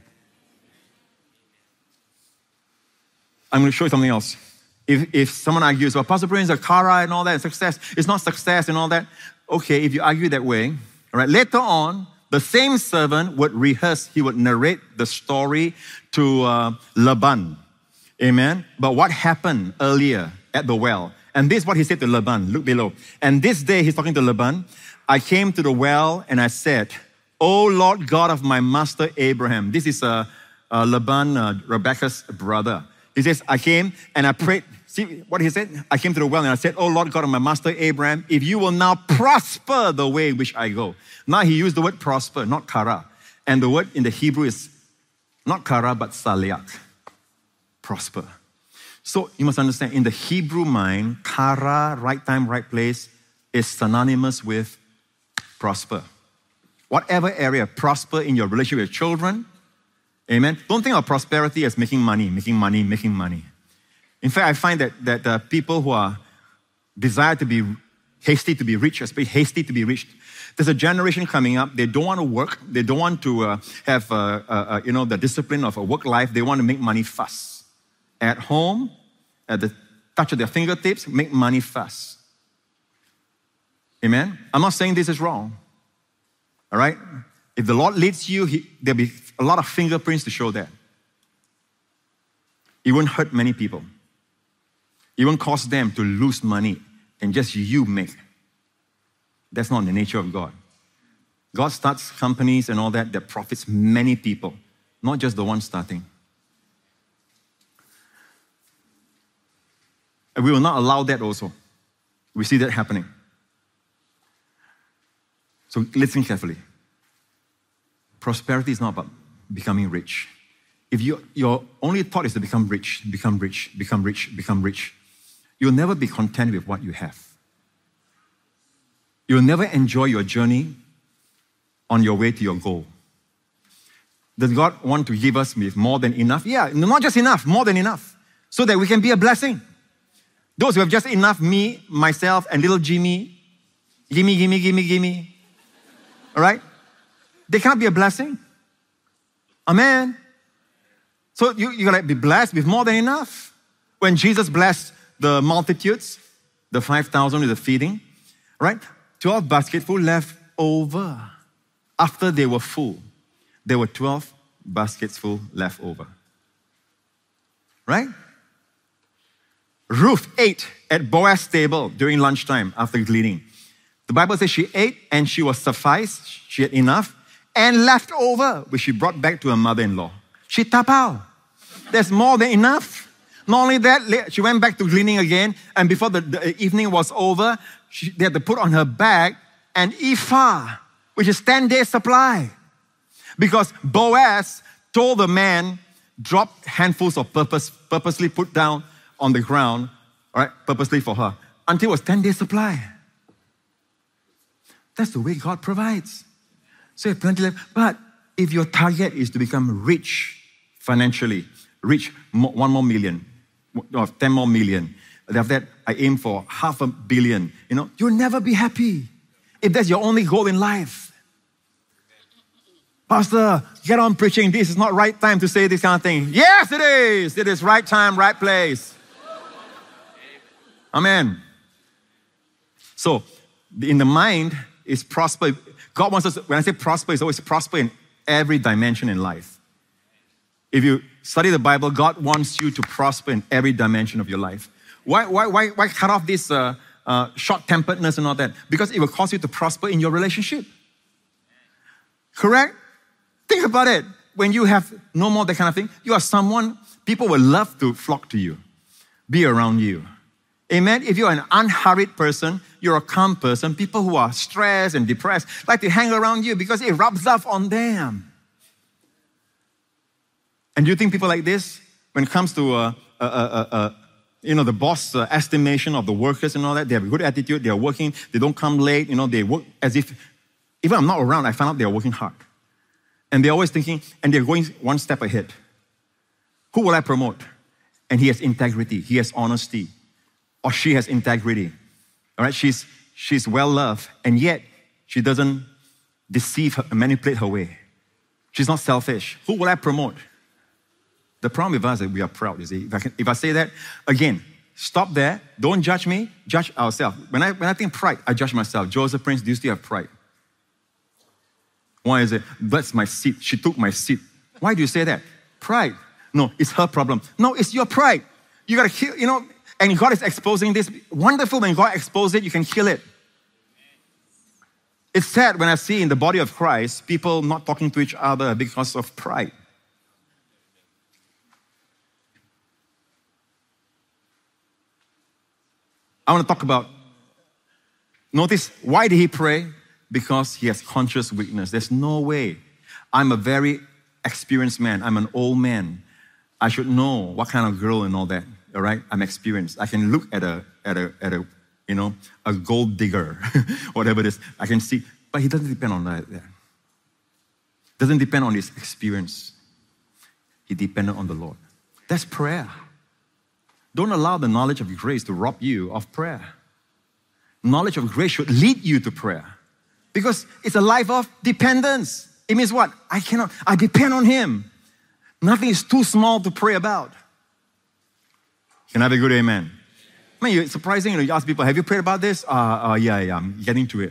I'm going to show you something else. If, if someone argues, well, Pastor Prince, a kara and all that, and success, it's not success and all that. Okay, if you argue that way, all right, later on, the same servant would rehearse, he would narrate the story to uh, Laban. Amen? But what happened earlier at the well? And this is what he said to Laban. Look below. And this day, he's talking to Laban. I came to the well and I said, O Lord God of my master Abraham. This is uh, uh, Laban, uh, Rebekah's brother. He says, I came and I prayed. See what he said? I came to the well and I said, oh Lord God of my master Abraham, if you will now prosper the way which I go. Now he used the word prosper, not kara. And the word in the Hebrew is not kara, but saliak. Prosper. So you must understand, in the Hebrew mind, kara, right time, right place, is synonymous with prosper. Whatever area, prosper in your relationship with children. Amen. Don't think of prosperity as making money, making money, making money. In fact, I find that, that uh, people who are desire to be hasty to be rich, especially hasty to be rich, there's a generation coming up, they don't want to work, they don't want to uh, have uh, uh, uh, you know, the discipline of a work life, they want to make money fast. At home, at the touch of their fingertips, make money fast. Amen? I'm not saying this is wrong. All right? If the Lord leads you, he, there'll be a lot of fingerprints to show that. It won't hurt many people. It won't cause them to lose money and just you make. That's not the nature of God. God starts companies and all that that profits many people, not just the one starting. And we will not allow that also. We see that happening. So listen carefully. Prosperity is not about becoming rich. If you, your only thought is to become rich, become rich, become rich, become rich, you'll never be content with what you have. You'll never enjoy your journey on your way to your goal. Does God want to give us with more than enough? Yeah, not just enough, more than enough, so that we can be a blessing. Those who have just enough, me, myself, and little Jimmy, gimme, gimme, gimme, gimme, all right? They can't be a blessing. Amen. So you, you gotta be blessed with more than enough. When Jesus blessed the multitudes, the five thousand with the feeding, right? twelve basketful left over. After they were full, there were twelve baskets full left over. Right? Ruth ate at Boaz's table during lunchtime after gleaning. The Bible says she ate and she was sufficed, she had enough, and left over, which she brought back to her mother-in-law. She tapao. There's more than enough. Not only that, she went back to gleaning again, and before the, the evening was over, she, they had to put on her bag an ephah, which is ten days supply. Because Boaz told the man, drop handfuls of purpose, purposely put down on the ground, all right, purposely for her, until it was ten days supply. That's the way God provides. So you have plenty left. But if your target is to become rich financially, rich one more million, or ten more million, after that I aim for half a billion, you know, you'll never be happy if that's your only goal in life. Pastor, get on preaching. This is not right time to say this kind of thing. Yes, it is. It is right time, right place. Amen. So, in the mind is prosper. God wants us, when I say prosper, it's always prosper in every dimension in life. If you study the Bible, God wants you to prosper in every dimension of your life. Why, why, why, why cut off this uh, uh, short-temperedness and all that? Because it will cause you to prosper in your relationship. Correct? Think about it. When you have no more that kind of thing, you are someone, people will love to flock to you, be around you. Amen? If you're an unhurried person, you're a calm person, people who are stressed and depressed like to hang around you because it rubs off on them. And do you think people like this, when it comes to uh, uh, uh, uh, you know, the boss uh, estimation of the workers and all that, they have a good attitude, they are working, they don't come late, you know, they work as if, even I'm not around, I find out they are working hard. And they're always thinking, and they're going one step ahead. Who will I promote? And he has integrity, he has honesty, or she has integrity. All right, she's, she's well-loved, and yet she doesn't deceive her, manipulate her way. She's not selfish. Who will I promote? The problem with us is that we are proud, you see. If I, can, if I say that, again, stop there. Don't judge me, judge ourselves. When I, when I think pride, I judge myself. Joseph Prince, do you still have pride? Why is it? That's my seat. She took my seat. Why do you say that? Pride. No, it's her problem. No, it's your pride. You gotta kill, you know, and God is exposing this. Wonderful when God exposes it, you can kill it. It's sad when I see in the body of Christ, people not talking to each other because of pride. I want to talk about, notice, why did he pray? Because he has conscious weakness. There's no way. I'm a very experienced man. I'm an old man. I should know what kind of girl and all that. All right? I'm experienced. I can look at a, at a, at a, you know, a gold digger, whatever it is. I can see. But he doesn't depend on that. Doesn't depend on his experience. He depended on the Lord. That's prayer. Don't allow the knowledge of grace to rob you of prayer. Knowledge of grace should lead you to prayer. Because it's a life of dependence. It means what? I cannot, I depend on Him. Nothing is too small to pray about. Can I have a good amen? I mean, it's surprising, you know, you ask people, have you prayed about this? Uh, uh, yeah, yeah, I'm getting to it.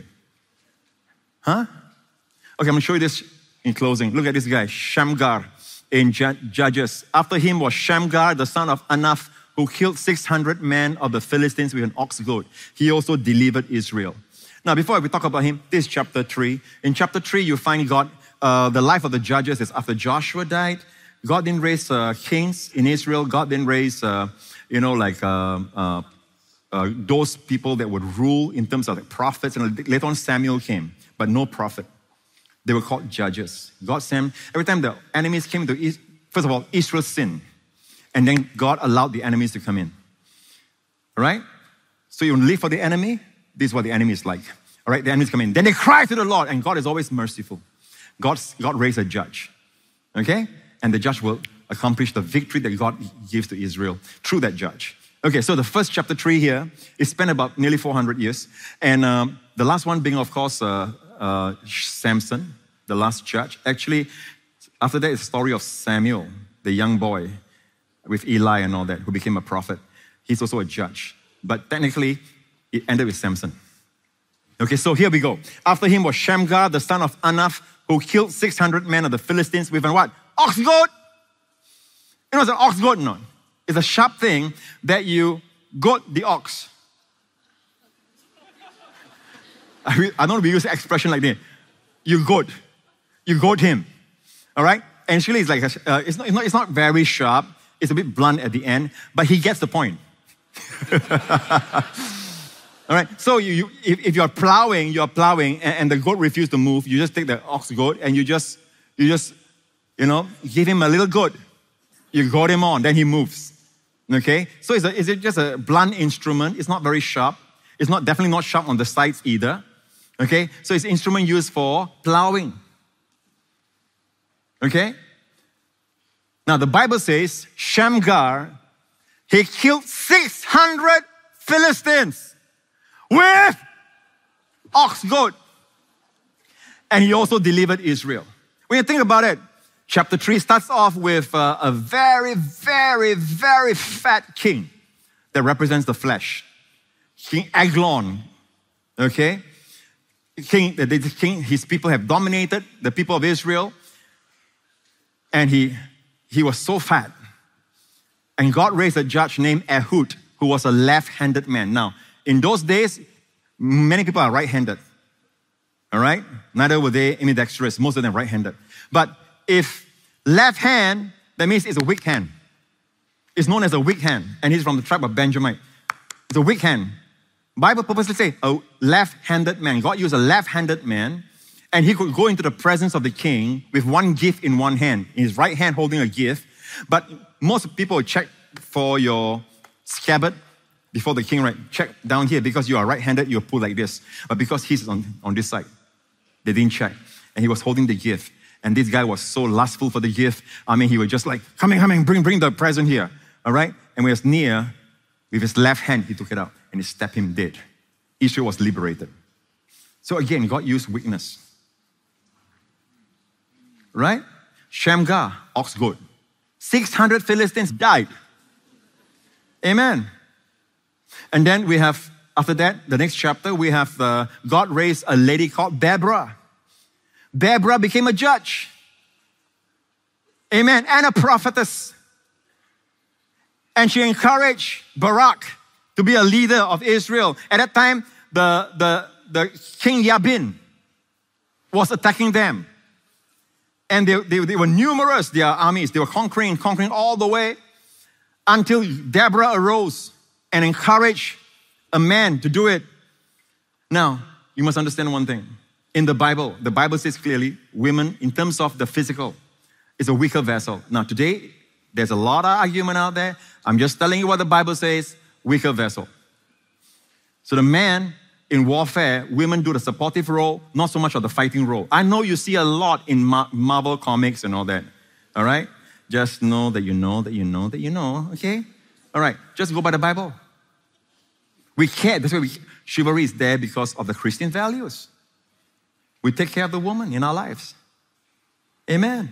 Huh? Okay, I'm going to show you this in closing. Look at this guy, Shamgar in Judges. After him was Shamgar, the son of Anath, who killed six hundred men of the Philistines with an ox goad. He also delivered Israel. Now, before we talk about him, this is chapter three. In chapter three, you find God, uh, the life of the judges is after Joshua died. God didn't raise uh, kings in Israel. God didn't raise, uh, you know, like uh, uh, uh, those people that would rule in terms of like prophets. And later on, Samuel came, but no prophet. They were called judges. God sent, every time the enemies came to Israel, first of all, Israel sinned. And then God allowed the enemies to come in. All right? So you live for the enemy, this is what the enemy is like. All right, the enemies come in. Then they cry to the Lord, and God is always merciful. God's, God raised a judge. Okay? And the judge will accomplish the victory that God gives to Israel through that judge. Okay, so the first chapter three here is spent about nearly four hundred years. And um, the last one being, of course, uh, uh, Samson, the last judge. Actually, after that is the story of Samuel, the young boy with Eli and all that, who became a prophet. He's also a judge. But technically, it ended with Samson. Okay, so here we go. After him was Shamgar, the son of Anath, who killed six hundred men of the Philistines with an what? Ox goad. You know what's an ox goad? No. It's a sharp thing that you goad the ox. I don't know if we use an expression like that. You goad. You goad him. All right? And actually, it's like, a, uh, it's, not, it's, not, it's not very sharp. It's a bit blunt at the end, but he gets the point. All right, so you, you, if, if you're plowing, you're plowing, and, and the goat refuses to move, you just take the ox goad and you just, you just, you know, give him a little goad. You goad him on, then he moves. Okay, so it's, a, it's just a blunt instrument. It's not very sharp. It's not definitely not sharp on the sides either. Okay, so it's an instrument used for plowing. Okay. Now, the Bible says, Shamgar, he killed six hundred Philistines with ox goad. And he also delivered Israel. When you think about it, chapter three starts off with uh, a very, very, very fat king that represents the flesh. King Eglon, okay? King, the, the king, his people have dominated the people of Israel. And he... He was so fat. And God raised a judge named Ehud, who was a left-handed man. Now, in those days, many people are right-handed. All right? Neither were they ambidextrous. Most of them right-handed. But if left hand, that means it's a weak hand. It's known as a weak hand. And he's from the tribe of Benjamin. It's a weak hand. Bible purposely say a left-handed man. God used a left-handed man. And he could go into the presence of the king with one gift in one hand, in his right hand holding a gift. But most people check for your scabbard before the king, right? Check down here because you are right-handed, you pull like this. But because he's on, on this side, they didn't check. And he was holding the gift. And this guy was so lustful for the gift. I mean, he was just like, come in, come in, bring, bring the present here. All right? And when he was near, with his left hand, he took it out and he stabbed him dead. Israel was liberated. So again, God used weakness. Right? Shamgar, ox goad. six hundred Philistines died. Amen. And then we have, after that, the next chapter, we have uh, God raised a lady called Deborah. Deborah became a judge. Amen. And a prophetess. And she encouraged Barak to be a leader of Israel. At that time, the, the, the King Yabin was attacking them. And they, they, they were numerous, their armies. They were conquering, conquering all the way until Deborah arose and encouraged a man to do it. Now, you must understand one thing. In the Bible, the Bible says clearly, women, in terms of the physical, is a weaker vessel. Now, today, there's a lot of argument out there. I'm just telling you what the Bible says, weaker vessel. So the man, in warfare, women do the supportive role, not so much of the fighting role. I know you see a lot in Mar- Marvel comics and all that, all right? Just know that you know that you know that you know, okay? All right, just go by the Bible. We care, that's why we, chivalry is there because of the Christian values. We take care of the woman in our lives. Amen.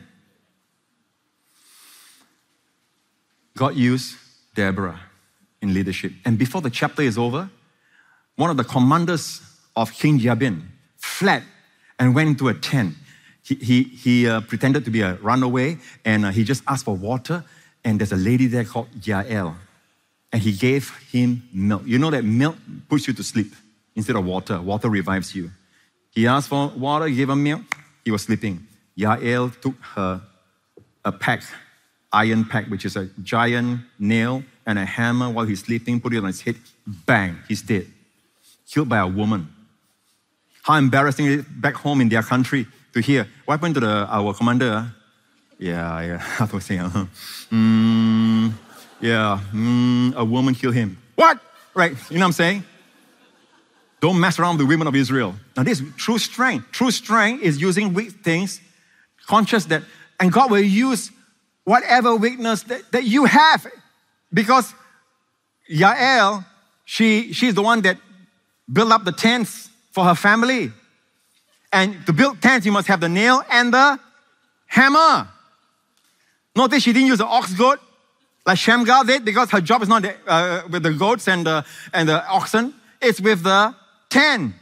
God used Deborah in leadership. And before the chapter is over, one of the commanders of King Jabin fled and went into a tent. He, he, he uh, pretended to be a runaway, and uh, he just asked for water, and there's a lady there called Jael, and he gave him milk. You know that milk puts you to sleep instead of water. Water revives you. He asked for water, he gave him milk, he was sleeping. Jael took her a pack, iron pack, which is a giant nail and a hammer while he's sleeping, put it on his head, bang, he's dead. Killed by a woman. How embarrassing is it back home in their country to hear. What happened to the, our commander? Uh? Yeah, yeah, how to say, uh-huh. mm, yeah, mm, a woman killed him. What? Right, you know what I'm saying? Don't mess around with the women of Israel. Now this is true strength. True strength is using weak things, conscious that, and God will use whatever weakness that, that you have. Because Jael, she, she's the one that built up the tents for her family. And to build tents, you must have the nail and the hammer. Notice she didn't use the ox goad like Shamgar did, because her job is not the, uh, with the goats and the, and the oxen. It's with the tent.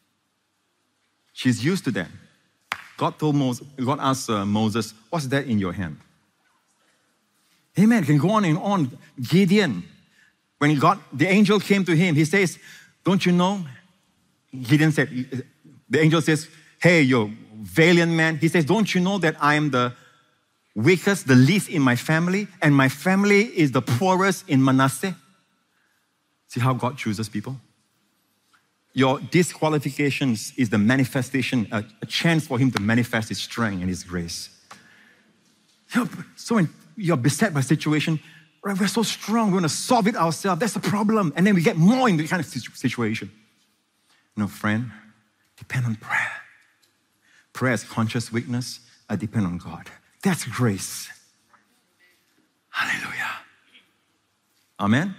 She's used to that. God told Moses, God asked uh, Moses, what's that in your hand? Amen. Can go on and on. Gideon, when God, the angel came to him, he says, don't you know? Gideon said, the angel says, hey, you valiant man. He says, don't you know that I am the weakest, the least in my family, and my family is the poorest in Manasseh? See how God chooses people? Your disqualifications is the manifestation, a, a chance for him to manifest his strength and his grace. You're, so when you're beset by a situation, right, we're so strong, we want to solve it ourselves. That's the problem. And then we get more in the kind of situation. No, friend, depend on prayer. Prayer is conscious weakness. I depend on God. That's grace. Hallelujah. Amen.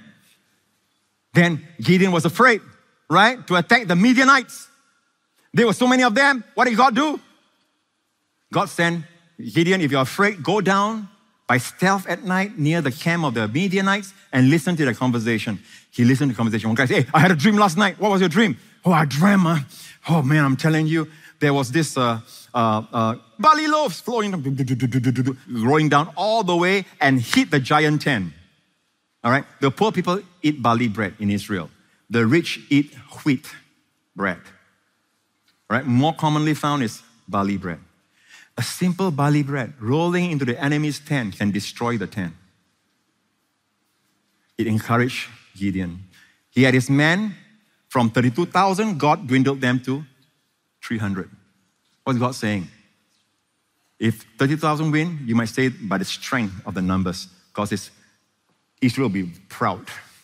Then Gideon was afraid, right, to attack the Midianites. There were so many of them. What did God do? God sent Gideon, if you're afraid, go down by stealth at night near the camp of the Midianites and listen to the conversation. He listened to the conversation. One guy said, hey, I had a dream last night. What was your dream? Oh, I dreamt, uh, oh man, I'm telling you, there was this uh, uh, uh, barley loaves flowing, growing down all the way and hit the giant tent. All right? The poor people eat barley bread in Israel. The rich eat wheat bread. All right? More commonly found is barley bread. A simple barley bread rolling into the enemy's tent can destroy the tent. It encouraged Gideon. He had his men from thirty-two thousand, God dwindled them to three hundred. What's God saying? If thirty thousand win, you might say by the strength of the numbers, because it's, Israel will be proud.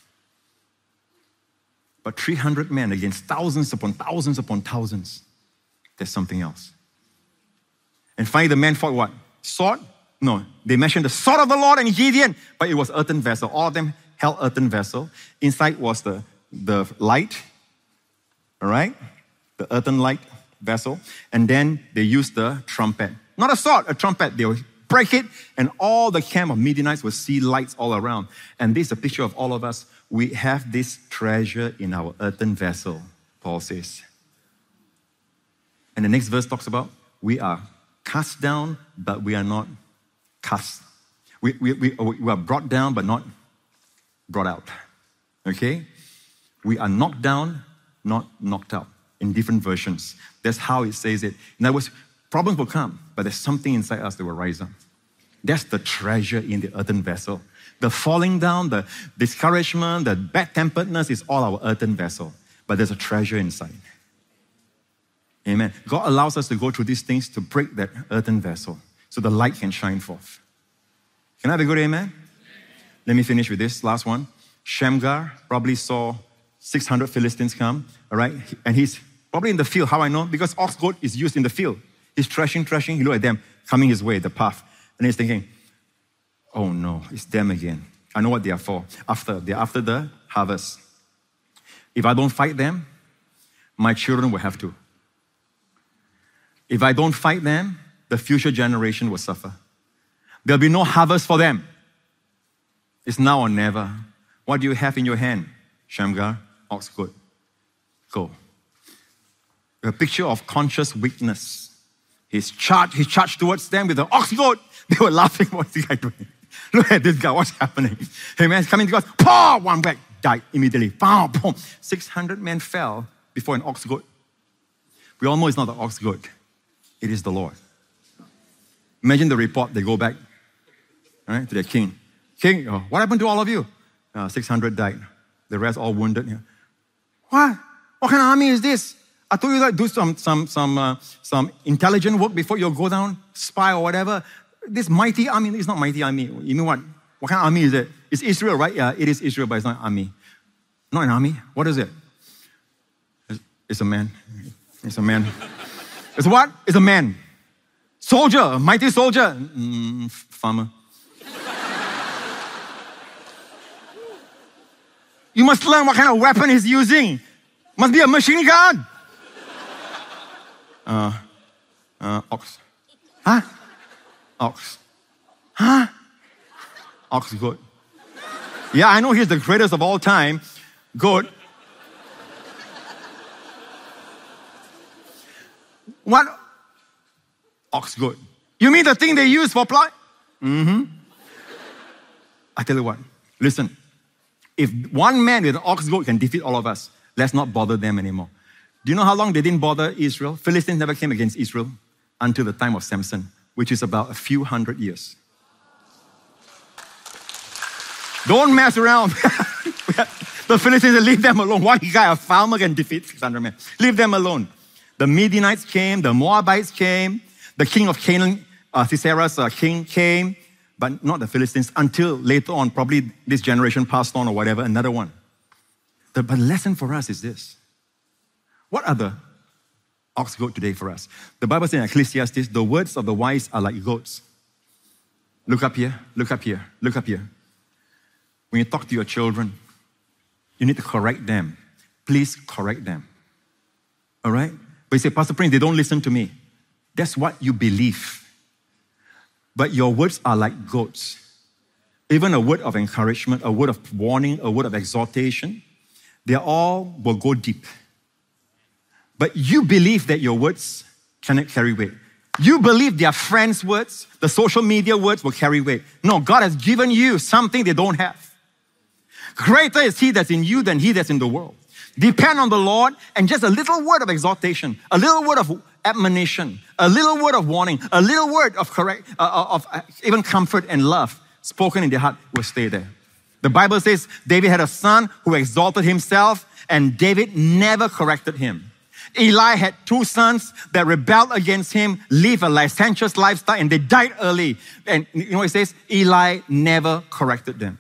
But three hundred men against thousands upon thousands upon thousands, there's something else. And finally, the men fought what? Sword? No, they mentioned the sword of the Lord and Gideon, but it was earthen vessel. All of them held earthen vessel. Inside was the, the light, all right? The earthen light vessel. And then they used the trumpet. Not a sword, a trumpet. They would break it, and all the camp of Midianites would see lights all around. And this is a picture of all of us. We have this treasure in our earthen vessel, Paul says. And the next verse talks about we are cast down, but we are not cast. We, we, we, we are brought down, but not brought out. Okay? We are knocked down, not knocked out. In different versions. That's how it says it. In other words, problems will come, but there's something inside us that will rise up. That's the treasure in the earthen vessel. The falling down, the discouragement, the bad-temperedness is all our earthen vessel. But there's a treasure inside. Amen. God allows us to go through these things to break that earthen vessel so the light can shine forth. Can I have a good amen? Let me finish with this last one. Shamgar probably saw six hundred Philistines come, all right? And he's probably in the field. How I know? Because ox goad is used in the field. He's threshing, threshing. He looked at them coming his way, the path. And he's thinking, oh no, it's them again. I know what they are for. After, they're after the harvest. If I don't fight them, my children will have to. If I don't fight them, the future generation will suffer. There'll be no harvest for them. It's now or never. What do you have in your hand? Shamgar, ox goad. Go. A picture of conscious weakness. He's charged, he charged towards them with the ox goad. They were laughing. What's this guy doing? Look at this guy, what's happening? Hey man, he's coming to us. Pow! One whack, died immediately. Pow! Boom! six hundred men fell before an ox goad. We all know it's not the ox goad. It is the Lord. Imagine the report, they go back right, to their king. King, oh, what happened to all of you? Uh, six hundred died. The rest all wounded. Yeah. What? What kind of army is this? I told you that do some some some uh, some intelligent work before you go down, spy or whatever. This mighty army, it's not mighty army. You mean what? What kind of army is it? It's Israel, right? Yeah, it is Israel, but it's not army. Not an army. What is it? It's, it's a man. It's a man. It's what? It's a man. Soldier, a mighty soldier. Mm, farmer. You must learn what kind of weapon he's using. Must be a machine gun. Uh, uh, ox. Huh? Ox. Huh? Ox goad. Yeah, I know he's the greatest of all time. Goat. What? Ox goad. You mean the thing they use for plowing? Mm-hmm. I tell you what, listen. If one man with an ox goad can defeat all of us, let's not bother them anymore. Do you know how long they didn't bother Israel? Philistines never came against Israel until the time of Samson, which is about a few hundred years. Don't mess around. The Philistines, leave them alone. One guy, a farmer, can defeat six hundred men. Leave them alone. The Midianites came, the Moabites came, the king of Canaan, uh, Sisera's uh, king came, but not the Philistines until later on, probably this generation passed on or whatever, another one. The, but the lesson for us is this. What are the ox goad today for us? The Bible says in Ecclesiastes, the words of the wise are like goats. Look up here, look up here, look up here. When you talk to your children, you need to correct them. Please correct them. All right? But you say, Pastor Prince, they don't listen to me. That's what you believe. But your words are like goats. Even a word of encouragement, a word of warning, a word of exhortation, they all will go deep. But you believe that your words cannot carry weight. You believe their friends' words, the social media words will carry weight. No, God has given you something they don't have. Greater is He that's in you than he that's in the world. Depend on the Lord, and just a little word of exhortation, a little word of admonition, a little word of warning, a little word of correct, uh, of uh, even comfort and love spoken in their heart will stay there. The Bible says David had a son who exalted himself, and David never corrected him. Eli had two sons that rebelled against him, lived a licentious lifestyle, and they died early. And you know what it says? Eli never corrected them.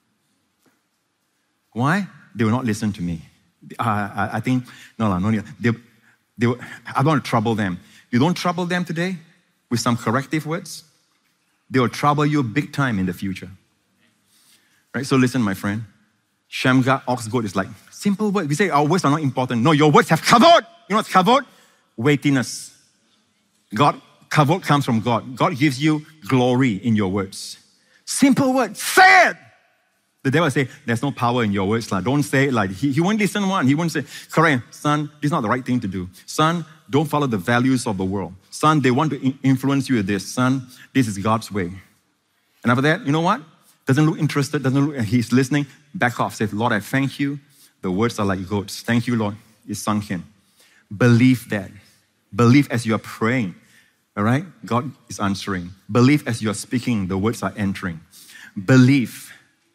Why? They will not listen to me. Uh, I, I think, no, no, no need. They, they, I don't want to trouble them. You don't trouble them today with some corrective words, they will trouble you big time in the future. Right? So listen, my friend. Shamgar, ox goad is like simple words. We say our words are not important. No, your words have kavod. You know what's kavod? Weightiness. God, kavod comes from God. God gives you glory in your words. Simple words. Say it. The devil will say, there's no power in your words. Like, don't say it like, he, he won't listen one. He won't say, correct, son, this is not the right thing to do. Son, don't follow the values of the world. Son, they want to influence you with this. Son, this is God's way. And after that, you know what? Doesn't look interested, doesn't look, he's listening, back off. Says, Lord, I thank you. The words are like goats. Thank you, Lord. It's sunk in. Believe that. Believe as you are praying. All right? God is answering. Believe as you are speaking, the words are entering. Believe.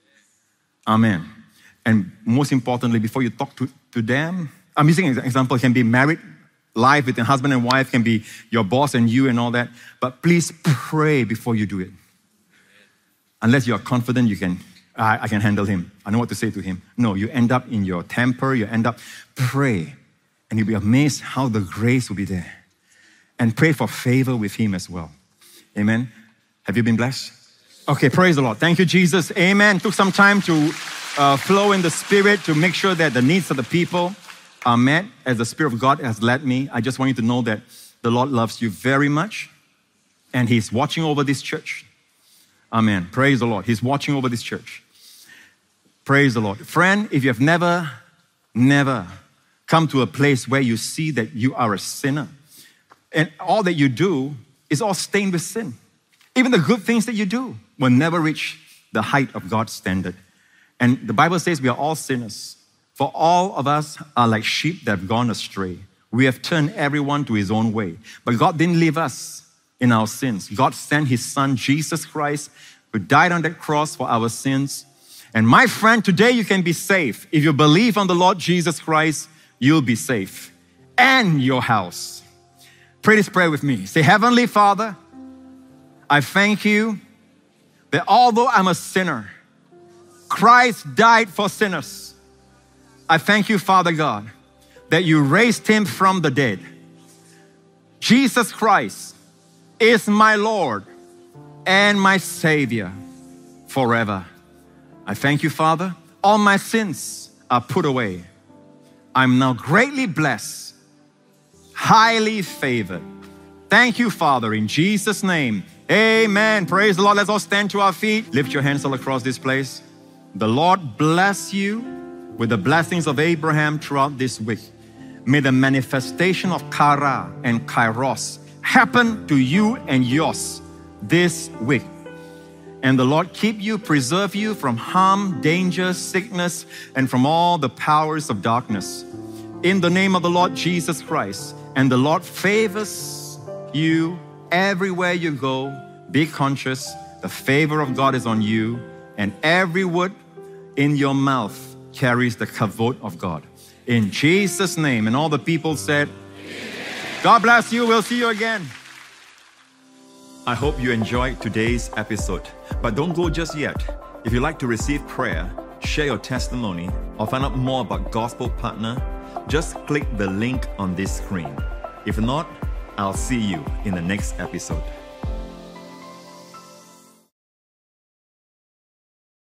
Amen. And most importantly, before you talk to, to them, I'm using an example, it can be married life with a husband and wife, can be your boss and you and all that. But please pray before you do it. Unless you are confident you can, I, I can handle him. I know what to say to him. No, you end up in your temper, you end up, pray. And you'll be amazed how the grace will be there. And pray for favor with him as well. Amen. Have you been blessed? Okay, praise the Lord. Thank you, Jesus. Amen. Took some time to uh, flow in the Spirit to make sure that the needs of the people are met as the Spirit of God has led me. I just want you to know that the Lord loves you very much and He's watching over this church. Amen. Praise the Lord. He's watching over this church. Praise the Lord. Friend, if you have never, never come to a place where you see that you are a sinner and all that you do is all stained with sin, even the good things that you do will never reach the height of God's standard. And the Bible says we are all sinners. For all of us are like sheep that have gone astray. We have turned everyone to his own way. But God didn't leave us in our sins. God sent His Son, Jesus Christ, who died on that cross for our sins. And my friend, today you can be safe. If you believe on the Lord Jesus Christ, you'll be safe. And your house. Pray this prayer with me. Say, Heavenly Father, I thank you that although I'm a sinner, Christ died for sinners. I thank you, Father God, that you raised Him from the dead. Jesus Christ is my Lord and my Savior forever. I thank you, Father. All my sins are put away. I'm now greatly blessed, highly favored. Thank you, Father, in Jesus' name. Amen. Praise the Lord. Let's all stand to our feet. Lift your hands all across this place. The Lord bless you with the blessings of Abraham throughout this week. May the manifestation of Kara and Kairos happen to you and yours this week. And the Lord keep you, preserve you from harm, danger, sickness, and from all the powers of darkness. In the name of the Lord Jesus Christ. And the Lord favors you everywhere you go. Be conscious, the favor of God is on you, and every word in your mouth carries the kavod of God. In Jesus' name. And all the people said, Amen. God bless you. We'll see you again. I hope you enjoyed today's episode. But don't go just yet. If you'd like to receive prayer, share your testimony, or find out more about Gospel Partner, just click the link on this screen. If not, I'll see you in the next episode.